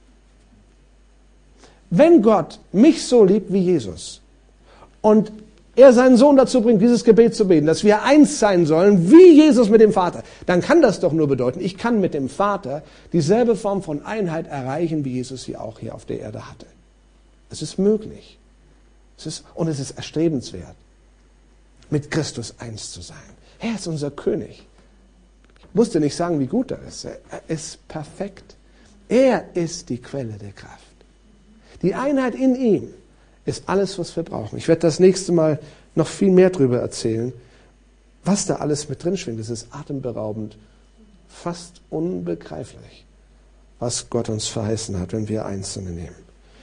Wenn Gott mich so liebt wie Jesus und er seinen Sohn dazu bringt, dieses Gebet zu beten, dass wir eins sein sollen, wie Jesus mit dem Vater, dann kann das doch nur bedeuten, ich kann mit dem Vater dieselbe Form von Einheit erreichen, wie Jesus sie auch hier auf der Erde hatte. Es ist möglich. Es ist, und es ist erstrebenswert, mit Christus eins zu sein. Er ist unser König. Ich musste nicht sagen, wie gut er ist. Er ist perfekt. Er ist die Quelle der Kraft. Die Einheit in ihm ist alles, was wir brauchen. Ich werde das nächste Mal noch viel mehr darüber erzählen, was da alles mit drin schwingt. Das ist atemberaubend, fast unbegreiflich, was Gott uns verheißen hat, wenn wir Einzelne nehmen.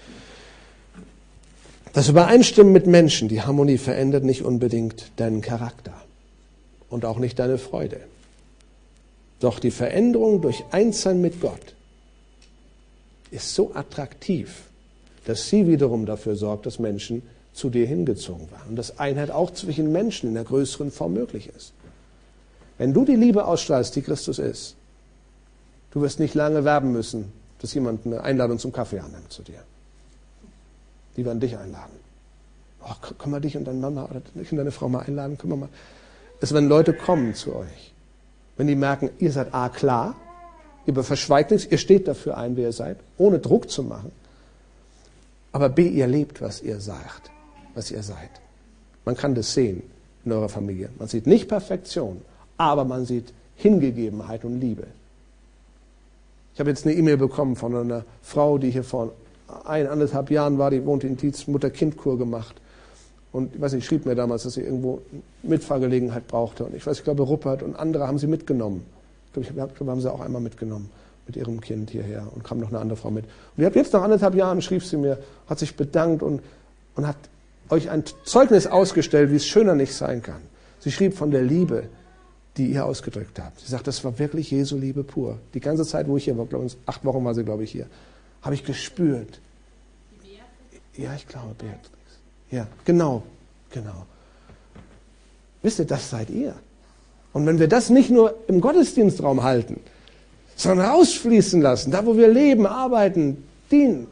Das Übereinstimmen mit Menschen, die Harmonie verändert nicht unbedingt deinen Charakter und auch nicht deine Freude. Doch die Veränderung durch Einssein mit Gott ist so attraktiv, dass sie wiederum dafür sorgt, dass Menschen zu dir hingezogen werden. Und dass Einheit auch zwischen Menschen in der größeren Form möglich ist. Wenn du die Liebe ausstrahlst, die Christus ist, du wirst nicht lange werben müssen, dass jemand eine Einladung zum Kaffee annimmt zu dir. Die werden dich einladen. Oh, können wir dich und deine Mama oder dich und deine Frau mal einladen? Können wir mal. Es werden Leute kommen zu euch. Wenn die merken, ihr seid A, klar, ihr verschweigt nichts, ihr steht dafür ein, wer ihr seid, ohne Druck zu machen. Aber B, ihr lebt, was ihr sagt, was ihr seid. Man kann das sehen in eurer Familie. Man sieht nicht Perfektion, aber man sieht Hingegebenheit und Liebe. Ich habe jetzt eine E-Mail bekommen von einer Frau, die hier vor ein, anderthalb Jahren war, die wohnte in Dietz, Mutter-Kind-Kur gemacht. Und ich weiß nicht, schrieb mir damals, dass sie irgendwo Mitfahrgelegenheit brauchte. Und ich weiß, ich glaube, Ruppert und andere haben sie mitgenommen. Ich glaube, ich glaube, haben sie auch einmal mitgenommen mit ihrem Kind hierher und kam noch eine andere Frau mit. Und ihr habt jetzt nach anderthalb Jahren, schrieb sie mir, hat sich bedankt und, und hat euch ein Zeugnis ausgestellt, wie es schöner nicht sein kann. Sie schrieb von der Liebe, die ihr ausgedrückt habt. Sie sagt, das war wirklich Jesu Liebe pur. Die ganze Zeit, wo ich hier war, glaube ich, acht Wochen war sie, glaube ich, hier, habe ich gespürt. Ja, ich glaube, Beatrix. Ja, genau, genau. Wisst ihr, das seid ihr. Und wenn wir das nicht nur im Gottesdienstraum halten, sondern rausfließen lassen, da wo wir leben, arbeiten, dienen.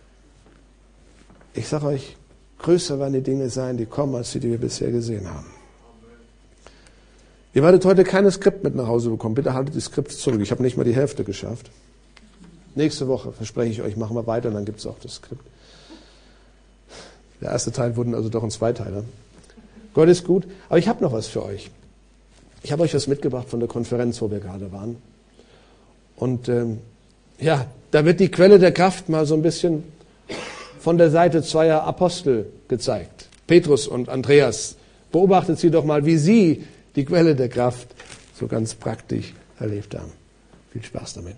Ich sage euch, größer werden die Dinge sein, die kommen, als die, die wir bisher gesehen haben. Ihr werdet heute keine Skript mit nach Hause bekommen. Bitte haltet die Skripte zurück. Ich habe nicht mal die Hälfte geschafft. Nächste Woche, verspreche ich euch, machen wir weiter und dann gibt es auch das Skript. Der erste Teil wurde also doch ein Zweiteiler. Gott ist gut, aber ich habe noch was für euch. Ich habe euch was mitgebracht von der Konferenz, wo wir gerade waren. Und ähm, ja, da wird die Quelle der Kraft mal so ein bisschen von der Seite zweier Apostel gezeigt. Petrus und Andreas. Beobachtet sie doch mal, wie sie die Quelle der Kraft so ganz praktisch erlebt haben. Viel Spaß damit.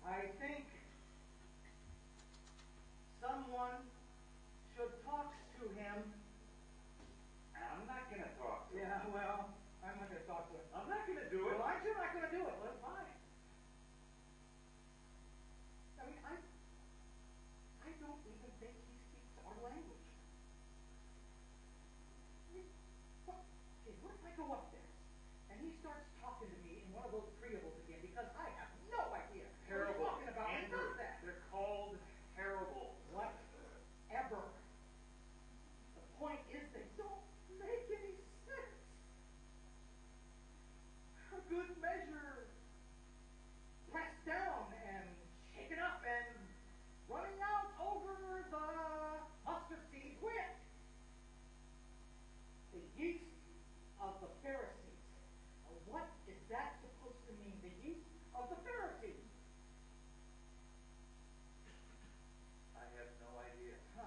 I think someone should talk to him. I'm not going to talk to him. Yeah, well, I'm not going to talk to him. I'm not going to do it. Well, aren't you not going to do it? Well, fine. I mean, I, I don't even think he speaks our language. I mean, what, okay, what if I go up there and he starts talking to me in one of those preambles again because I have no idea what he's talking about and he does that? They're called parables. Whatever. The point is they don't make any sense. A good measure pressed down and shaken up and running out over the mustard seed wick. The yeast of the Pharisees. Now, what is that supposed to mean? The yeast of the Pharisees. I have no idea. Huh.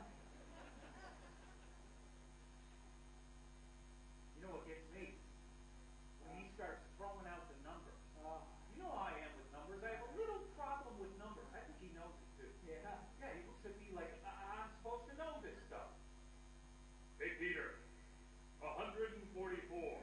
You know what gets me? When he starts throwing out the numbers. Uh, You know how I am with numbers. I have a little problem with numbers. I think he knows it too. yeah. Yeah, he looks at me like I- I'm supposed to know this stuff. Hey, Peter, one hundred forty-four.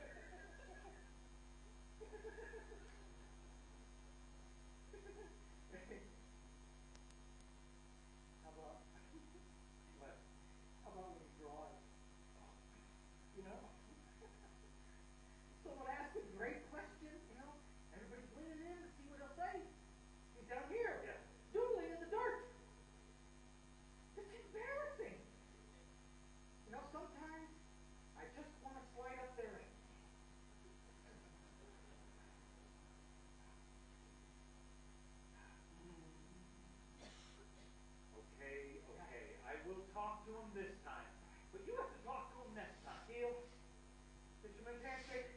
How about, What? how about when he draws? You know? Someone asks a great question, you know? Everybody's leaning in to see what he'll say. He's down here, Yeah. doodling in the dirt. It's embarrassing. You know, sometimes I just want to slide up there and Okay, okay. I will talk to him this time. But you have to talk to him next time. deal. Fisherman's handshake.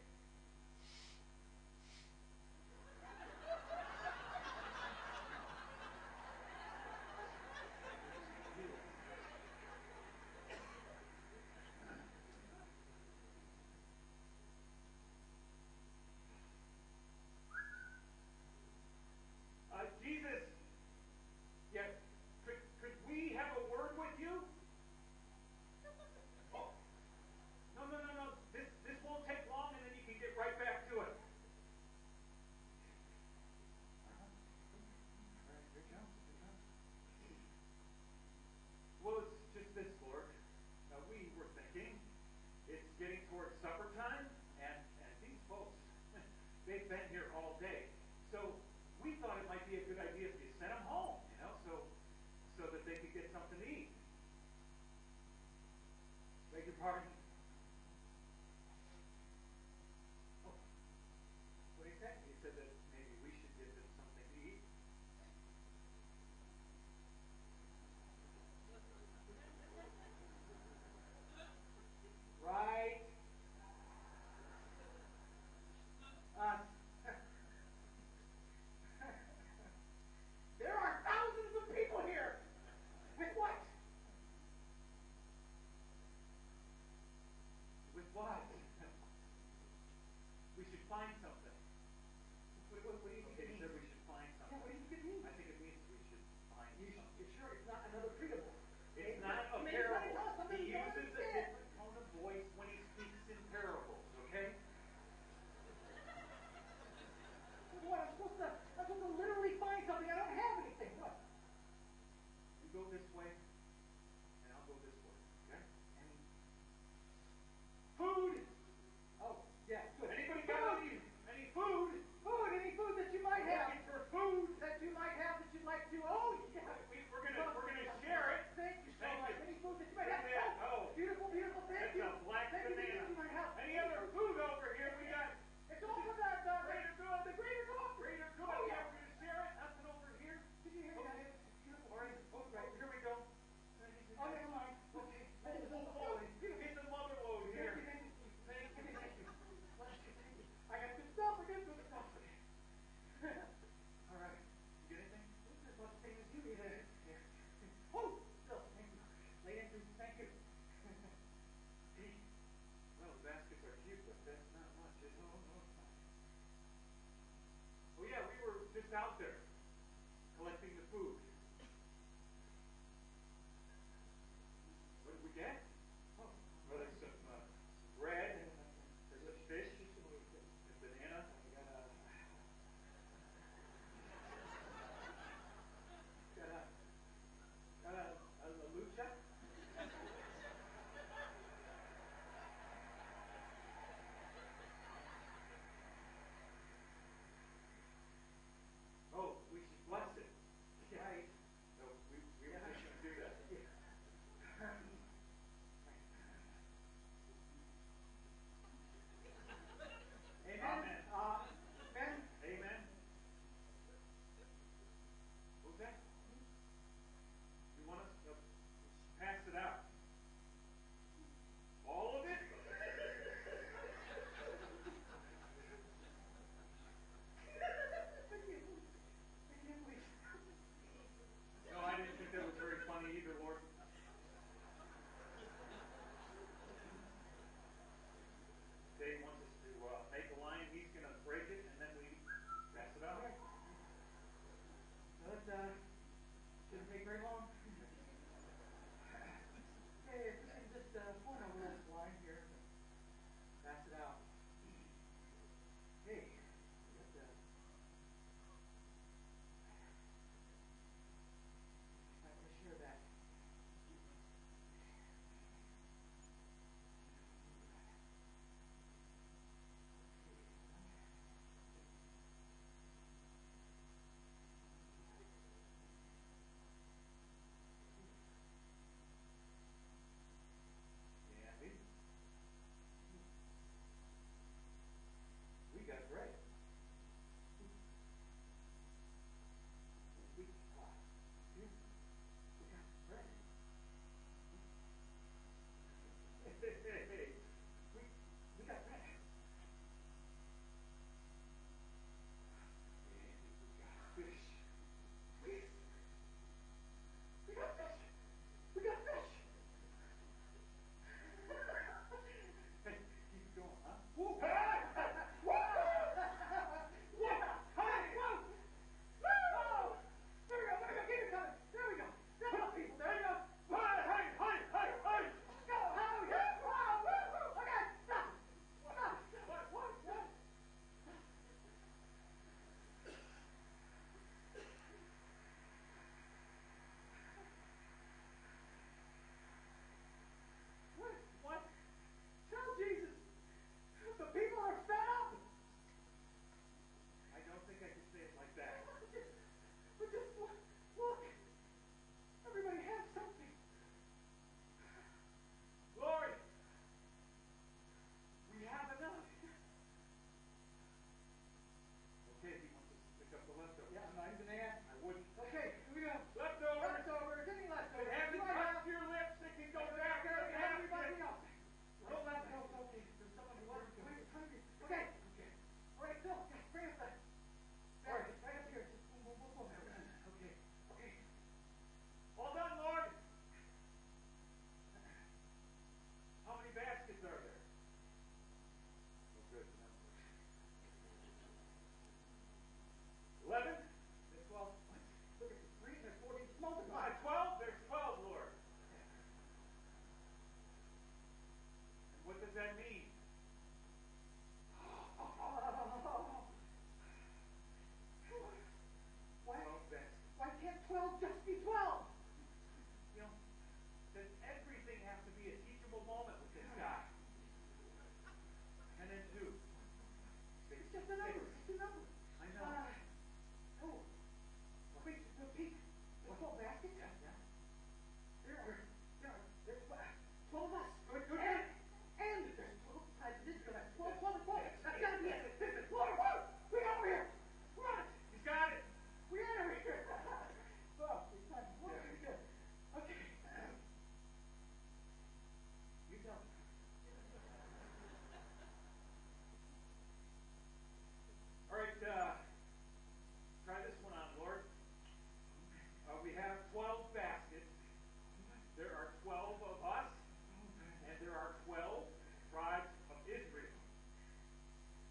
Uh, Jesus, yeah, could, could we have a word with you? Oh, no, no, no, no. This, this won't take long, and then you can get right back to it. Uh-huh. All right, here it comes, here it comes. Well, it's just this, Lord. Now, we were thinking it's getting towards supper time, and, and these folks, they've been here all day. So we thought it might be a good idea if you sent them home, you know, so so that they could get something to eat. Beg your pardon? Oh, What do you say? he said that maybe we should give them something to eat. Right. Us. There are thousands of people here. With what? With what? We should find something. What, what, what do you think Okay, it he means? said we should find Yeah, something. what do you think it means? I think it means we should find You, something. you're sure it's not another preamble? It's not a Maybe tell us parable. something He you don't uses a understand. different tone of voice when he speaks in parables, okay? What? I'm supposed to, I'm supposed to literally find something. I don't have anything. What? You go this way, and I'll go this way, okay? And, Food! oh, yeah, good. Anybody got any, any food? Food, any food that you might We're have. looking for food. That you might have, that you'd like to. Oh, yeah. We, we're gonna we're gonna share it. Thank you so Thank much. you. Any food that you might Look have. at that. Oh. Beautiful, beautiful. Thank That's you. a black Thank you, thank you, banana. you might have. Any other food over here? We got It's all from that, uh, Greater Good. the greater good. Greater Good. Oh, Yeah, yeah. we're gonna share it. Nothing over here. Did you hear me? Okay. That is beautiful. All right. Oh, Right. here we go. Oh, never mind. Okay. Oh, oh, oh, oh, it's beautiful. Get the mother load Thank you, here. thank you. Thank you. Thank you, thank you. Bless you, thank you. I got good stuff. I got good stuff. All right. You get anything? As much thing as you need. Here. Oh, still, thank you. Late entry, thank you. Well, the baskets are cute, but that's not much, is it? Oh, no, it's not. Oh, yeah, we were just out there. food. What did we get? Oh, well, there's some uh, bread. There's a fish. A banana. I got a. Got a. Got a, a, a lucha. Oh, we should bless it. Right. No, we, we were just going to do that. Amen. Amen. Uh, men, Amen. What's that? You want us to pass it out? All of it? No, I didn't think that was very funny either, Lord. Dave wants us to uh, make a line. He's going to break it, and then we pass it out. that uh, shouldn't take very long. Okay, if we can just uh, point over this line here, pass it out. Hey, just, uh, I'm going to share that. Andy? We got bread. We, uh, here, we got bread. Hey, hey, hey. We, we got bread. And we got fish. We, we got fish. We got fish. Hey, keep it going, huh? Woo! Woo! Yeah! Hey! Whoa! Woo! There we go! There we go! Keep it coming! There we go! There we go, people! There we go! Hey, hey, hey, hey, hey! Go! Oh, yeah! Wow! Woo! Woo! Okay! Stop! Stop! What? What? What? What? What? Tell Jesus! The people are fed up! I don't think I can say it like that. But just look! Look! Everybody has something! Lord, we have enough. Okay, he wants us to pick up the leftovers. Yeah, I'm not even ask. I wouldn't. Okay, here we go. Leftovers. Leftovers, any They leftovers? haven't You might touched have- your lips. They can go back to the Everybody basket. else. No leftovers, okay. There's someone who wants to. Okay. Okay. All right, Phil, okay, bring us that. All right. Right up here. Just boom, boom, boom, boom. Okay. Okay. All done, Lord. How many baskets are there? Oh, good. Eleven? There's twelve. What? Look at the three, there's fourteen. Multiply. Uh, twelve? There's twelve, Lord. And what does that mean? Why, Twelve baskets. why can't twelve just be twelve? You know, that everything has to be a teachable moment with this guy. And then two. Six. It's just a number. Six. It's a number. I know. Uh, oh. Wait, no, Pete. There's twelve baskets? Yeah, yeah. There are, there are, there's tw- twelve of us. Good, good, and, good. and there's twelve sides of this, so that's twelve, twelve, and twelve. That's gotta be it. Listen, Lord, Lord, we got over here. Come on. He's got it. We got over here. Oh, it's time. Whoa, pretty good. Okay. You tell me. All right, uh, try this one on, Lord. Uh, we have twelve baskets. There are twelve of us, and there are twelve tribes of Israel.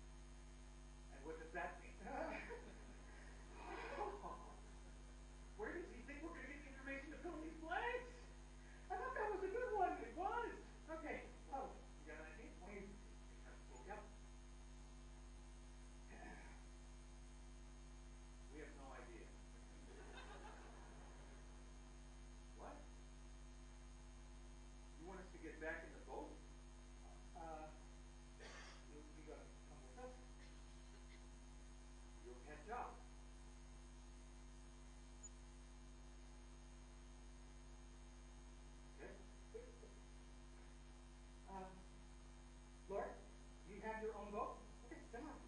And what does that mean? Uh, where job. Okay. Um, Lord, do you have your own boat? Okay, come on.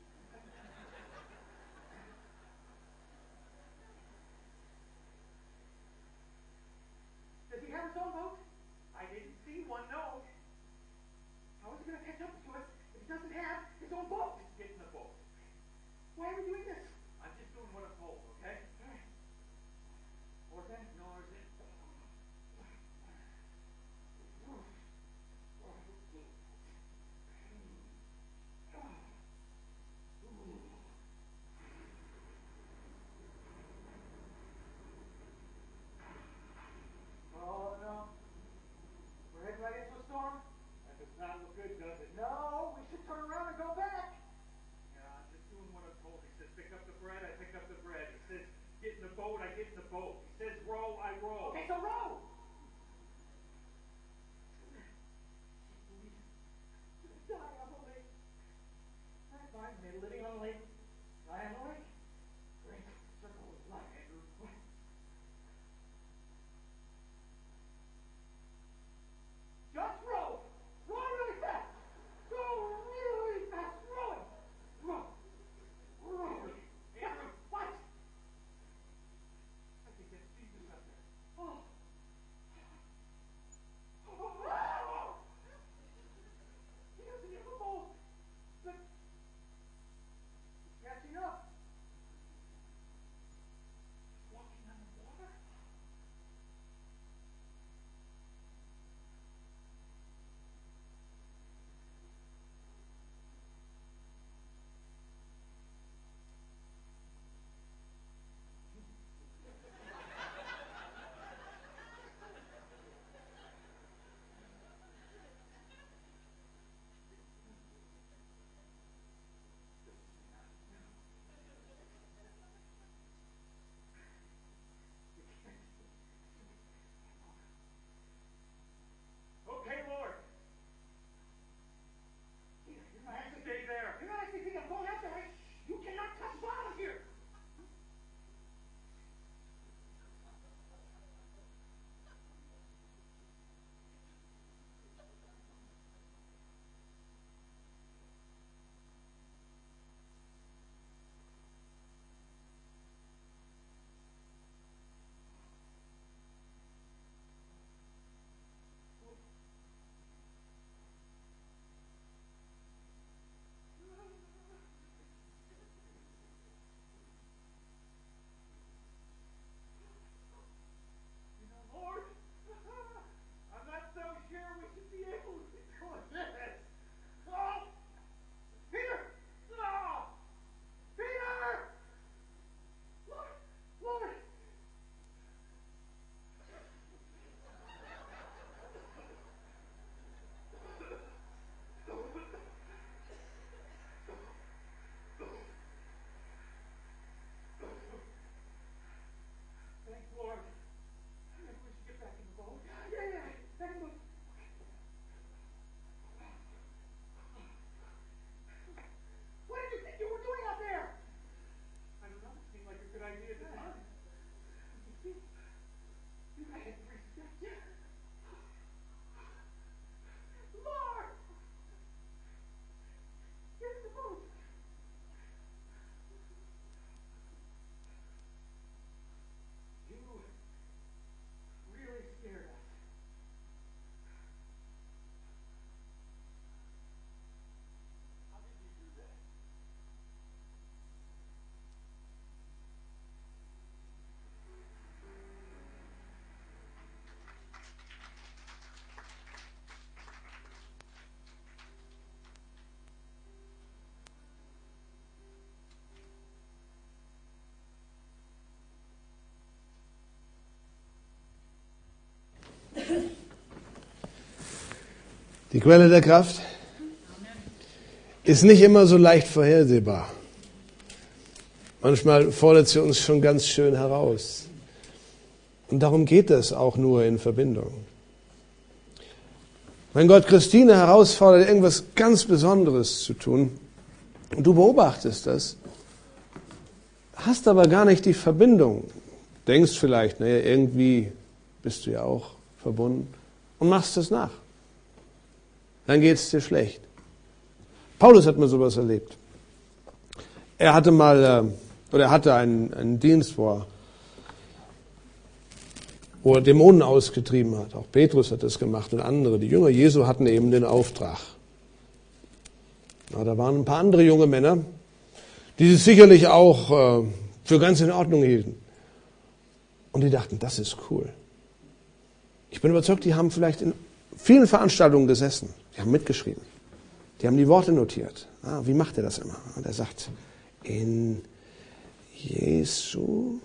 Does he have his own boat? I didn't see one, no. How is he going to catch up to us if he doesn't have his own boat? Just get in the boat. Why are we doing this? I'm just doing what I'm told, okay? All right. Or then, no, or then. Oh, no. We're heading right into a storm? That does not look good, does it? No, we should turn around and go back. Yeah, I'm just doing what I'm told. He says, pick up the bread, I pick up the bread. He says, get in the boat, I get in the boat. He says, row, I row. Okay, so row. Die on the lake. That's fine. Maybe living on the lake. Die on the lake. Great circle of life. Andrew, Just row. Row really fast. Go really fast. Row it. Row. Row. Andrew. What? I think that's Jesus up there. Oh. Oh. He doesn't have a boat. But he's catching up. He's walking on the water. Okay, Lord. You're not actually Stay there. You're not actually thinking of going after her. You cannot touch bottom here. You know, Lord, I'm not so sure we should be able to be doing this. Oh! Peter! No! Peter! Lord! Lord! Thanks, Lord. I think we should get back in the boat. Yeah, yeah. Back in the boat. What did you think you were doing out there? I don't know. It seemed like a good idea at the time. You had three steps. Lord! Get in the boat. You really scared us. How did you do that? Die Quelle der Kraft ist nicht immer so leicht vorhersehbar. Manchmal fordert sie uns schon ganz schön heraus. Und darum geht es auch nur in Verbindung. Wenn Gott Christine herausfordert, irgendwas ganz Besonderes zu tun, und du beobachtest das, hast aber gar nicht die Verbindung. Denkst vielleicht, naja, irgendwie bist du ja auch verbunden und machst es nach. Dann geht es dir schlecht. Paulus hat mal sowas erlebt. Er hatte mal, oder er hatte einen, einen Dienst, wo er, wo er Dämonen ausgetrieben hat. Auch Petrus hat das gemacht und andere. Die Jünger Jesu hatten eben den Auftrag. Ja, da waren ein paar andere junge Männer, die es sicherlich auch äh, für ganz in Ordnung hielten. Und die dachten, das ist cool. Ich bin überzeugt, die haben vielleicht in vielen Veranstaltungen gesessen. Die haben mitgeschrieben. Die haben die Worte notiert. Ah, wie macht er das immer? Und er sagt, in Jesu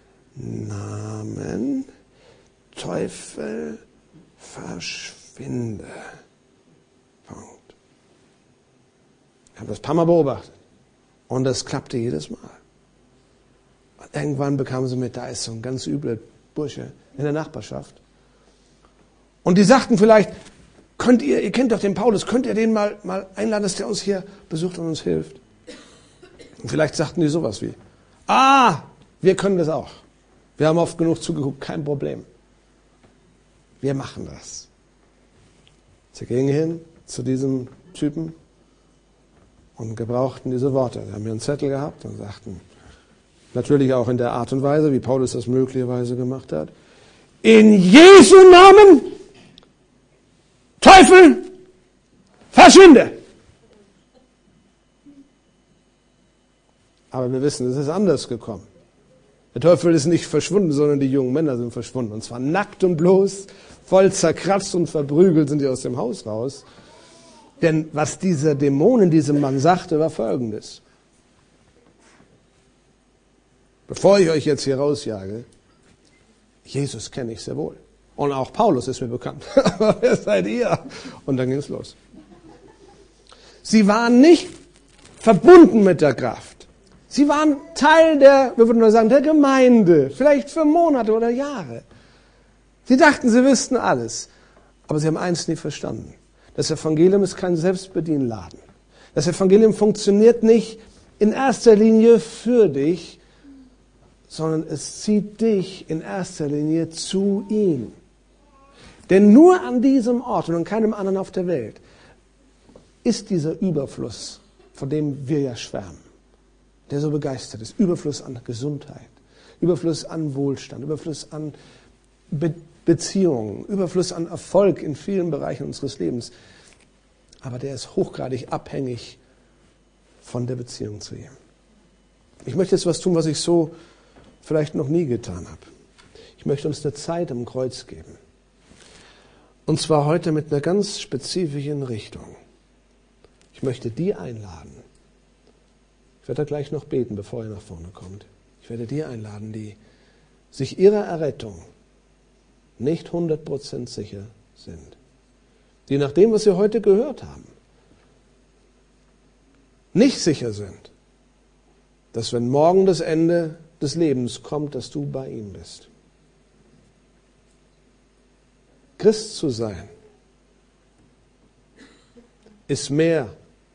Namen, Teufel, verschwinde. Punkt. Wir haben das ein paar Mal beobachtet. Und das klappte jedes Mal. Und irgendwann bekamen sie mit, da ist so ein ganz übler Bursche in der Nachbarschaft. Und die sagten vielleicht, könnt ihr, ihr kennt doch den Paulus, könnt ihr den mal, mal einladen, dass der uns hier besucht und uns hilft? Und vielleicht sagten die sowas wie, ah, wir können das auch. Wir haben oft genug zugeguckt, kein Problem. Wir machen das. Sie gingen hin zu diesem Typen und gebrauchten diese Worte. Sie haben hier einen Zettel gehabt und sagten, natürlich auch in der Art und Weise, wie Paulus das möglicherweise gemacht hat, in Jesu Namen, Teufel, verschwinde! Aber wir wissen, es ist anders gekommen. Der Teufel ist nicht verschwunden, sondern die jungen Männer sind verschwunden. Und zwar nackt und bloß, voll zerkratzt und verprügelt sind die aus dem Haus raus. Denn was dieser Dämon in diesem Mann sagte, war Folgendes. Bevor ich euch jetzt hier rausjage, Jesus kenne ich sehr wohl. Und auch Paulus ist mir bekannt. Aber wer seid ihr? Und dann ging es los. Sie waren nicht verbunden mit der Kraft. Sie waren Teil der, wir würden nur sagen, der Gemeinde. Vielleicht für Monate oder Jahre. Sie dachten, sie wüssten alles. Aber sie haben eins nie verstanden. Das Evangelium ist kein Selbstbedienladen. Das Evangelium funktioniert nicht in erster Linie für dich, sondern es zieht dich in erster Linie zu ihm. Denn nur an diesem Ort und an keinem anderen auf der Welt ist dieser Überfluss, von dem wir ja schwärmen, der so begeistert ist. Überfluss an Gesundheit, Überfluss an Wohlstand, Überfluss an Be- Beziehungen, Überfluss an Erfolg in vielen Bereichen unseres Lebens. Aber der ist hochgradig abhängig von der Beziehung zu ihm. Ich möchte jetzt was tun, was ich so vielleicht noch nie getan habe. Ich möchte uns eine Zeit am Kreuz geben. Und zwar heute mit einer ganz spezifischen Richtung. Ich möchte die einladen. Ich werde da gleich noch beten, bevor ihr nach vorne kommt. Ich werde die einladen, die sich ihrer Errettung nicht hundert Prozent sicher sind. Die nach dem, was sie heute gehört haben, nicht sicher sind, dass wenn morgen das Ende des Lebens kommt, dass du bei ihm bist. Christ zu sein ist mehr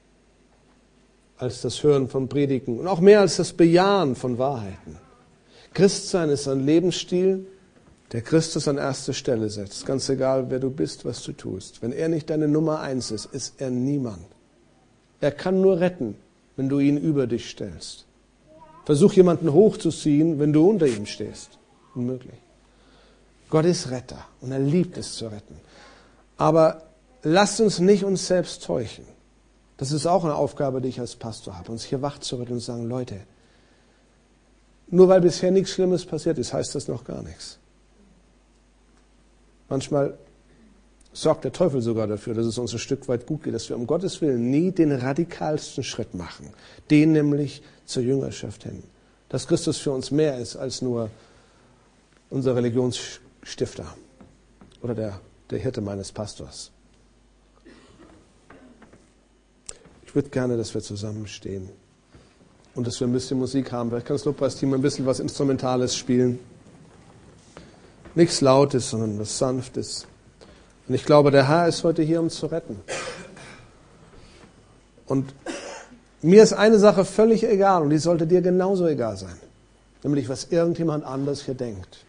als das Hören von Predigen und auch mehr als das Bejahen von Wahrheiten. Christsein ist ein Lebensstil, der Christus an erste Stelle setzt. Ganz egal, wer du bist, was du tust. Wenn er nicht deine Nummer eins ist, ist er niemand. Er kann nur retten, wenn du ihn über dich stellst. Versuch jemanden hochzuziehen, wenn du unter ihm stehst. Unmöglich. Gott ist Retter und er liebt es zu retten. Aber lasst uns nicht uns selbst täuschen. Das ist auch eine Aufgabe, die ich als Pastor habe, uns hier wach zu rütteln und zu sagen, Leute, nur weil bisher nichts Schlimmes passiert ist, heißt das noch gar nichts. Manchmal sorgt der Teufel sogar dafür, dass es uns ein Stück weit gut geht, dass wir um Gottes Willen nie den radikalsten Schritt machen. Den nämlich zur Jüngerschaft hin. Dass Christus für uns mehr ist als nur unser Religionsstifter oder der, der Hirte meines Pastors. Ich würde gerne, dass wir zusammenstehen und dass wir ein bisschen Musik haben. Vielleicht kann das Lobpreisteam ein bisschen was Instrumentales spielen. Nichts Lautes, sondern was Sanftes. Und ich glaube, der Herr ist heute hier, um zu retten. Und mir ist eine Sache völlig egal und die sollte dir genauso egal sein. Nämlich, was irgendjemand anders hier denkt.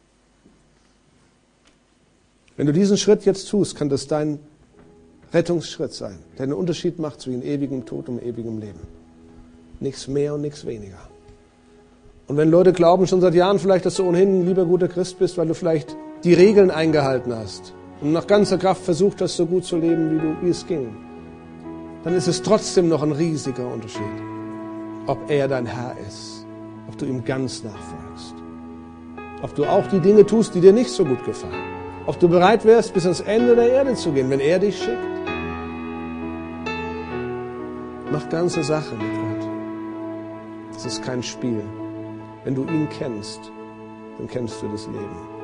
Wenn du diesen Schritt jetzt tust, kann das dein Rettungsschritt sein, der einen Unterschied macht zwischen ewigem Tod und ewigem Leben. Nichts mehr und nichts weniger. Und wenn Leute glauben schon seit Jahren vielleicht, dass du ohnehin ein lieber guter Christ bist, weil du vielleicht die Regeln eingehalten hast und nach ganzer Kraft versucht hast, so gut zu leben, wie, du, wie es ging, dann ist es trotzdem noch ein riesiger Unterschied, ob er dein Herr ist, ob du ihm ganz nachfolgst, ob du auch die Dinge tust, die dir nicht so gut gefallen, ob du bereit wärst, bis ans Ende der Erde zu gehen, wenn er dich schickt. Mach ganze Sache mit Gott. Es ist kein Spiel. Wenn du ihn kennst, dann kennst du das Leben.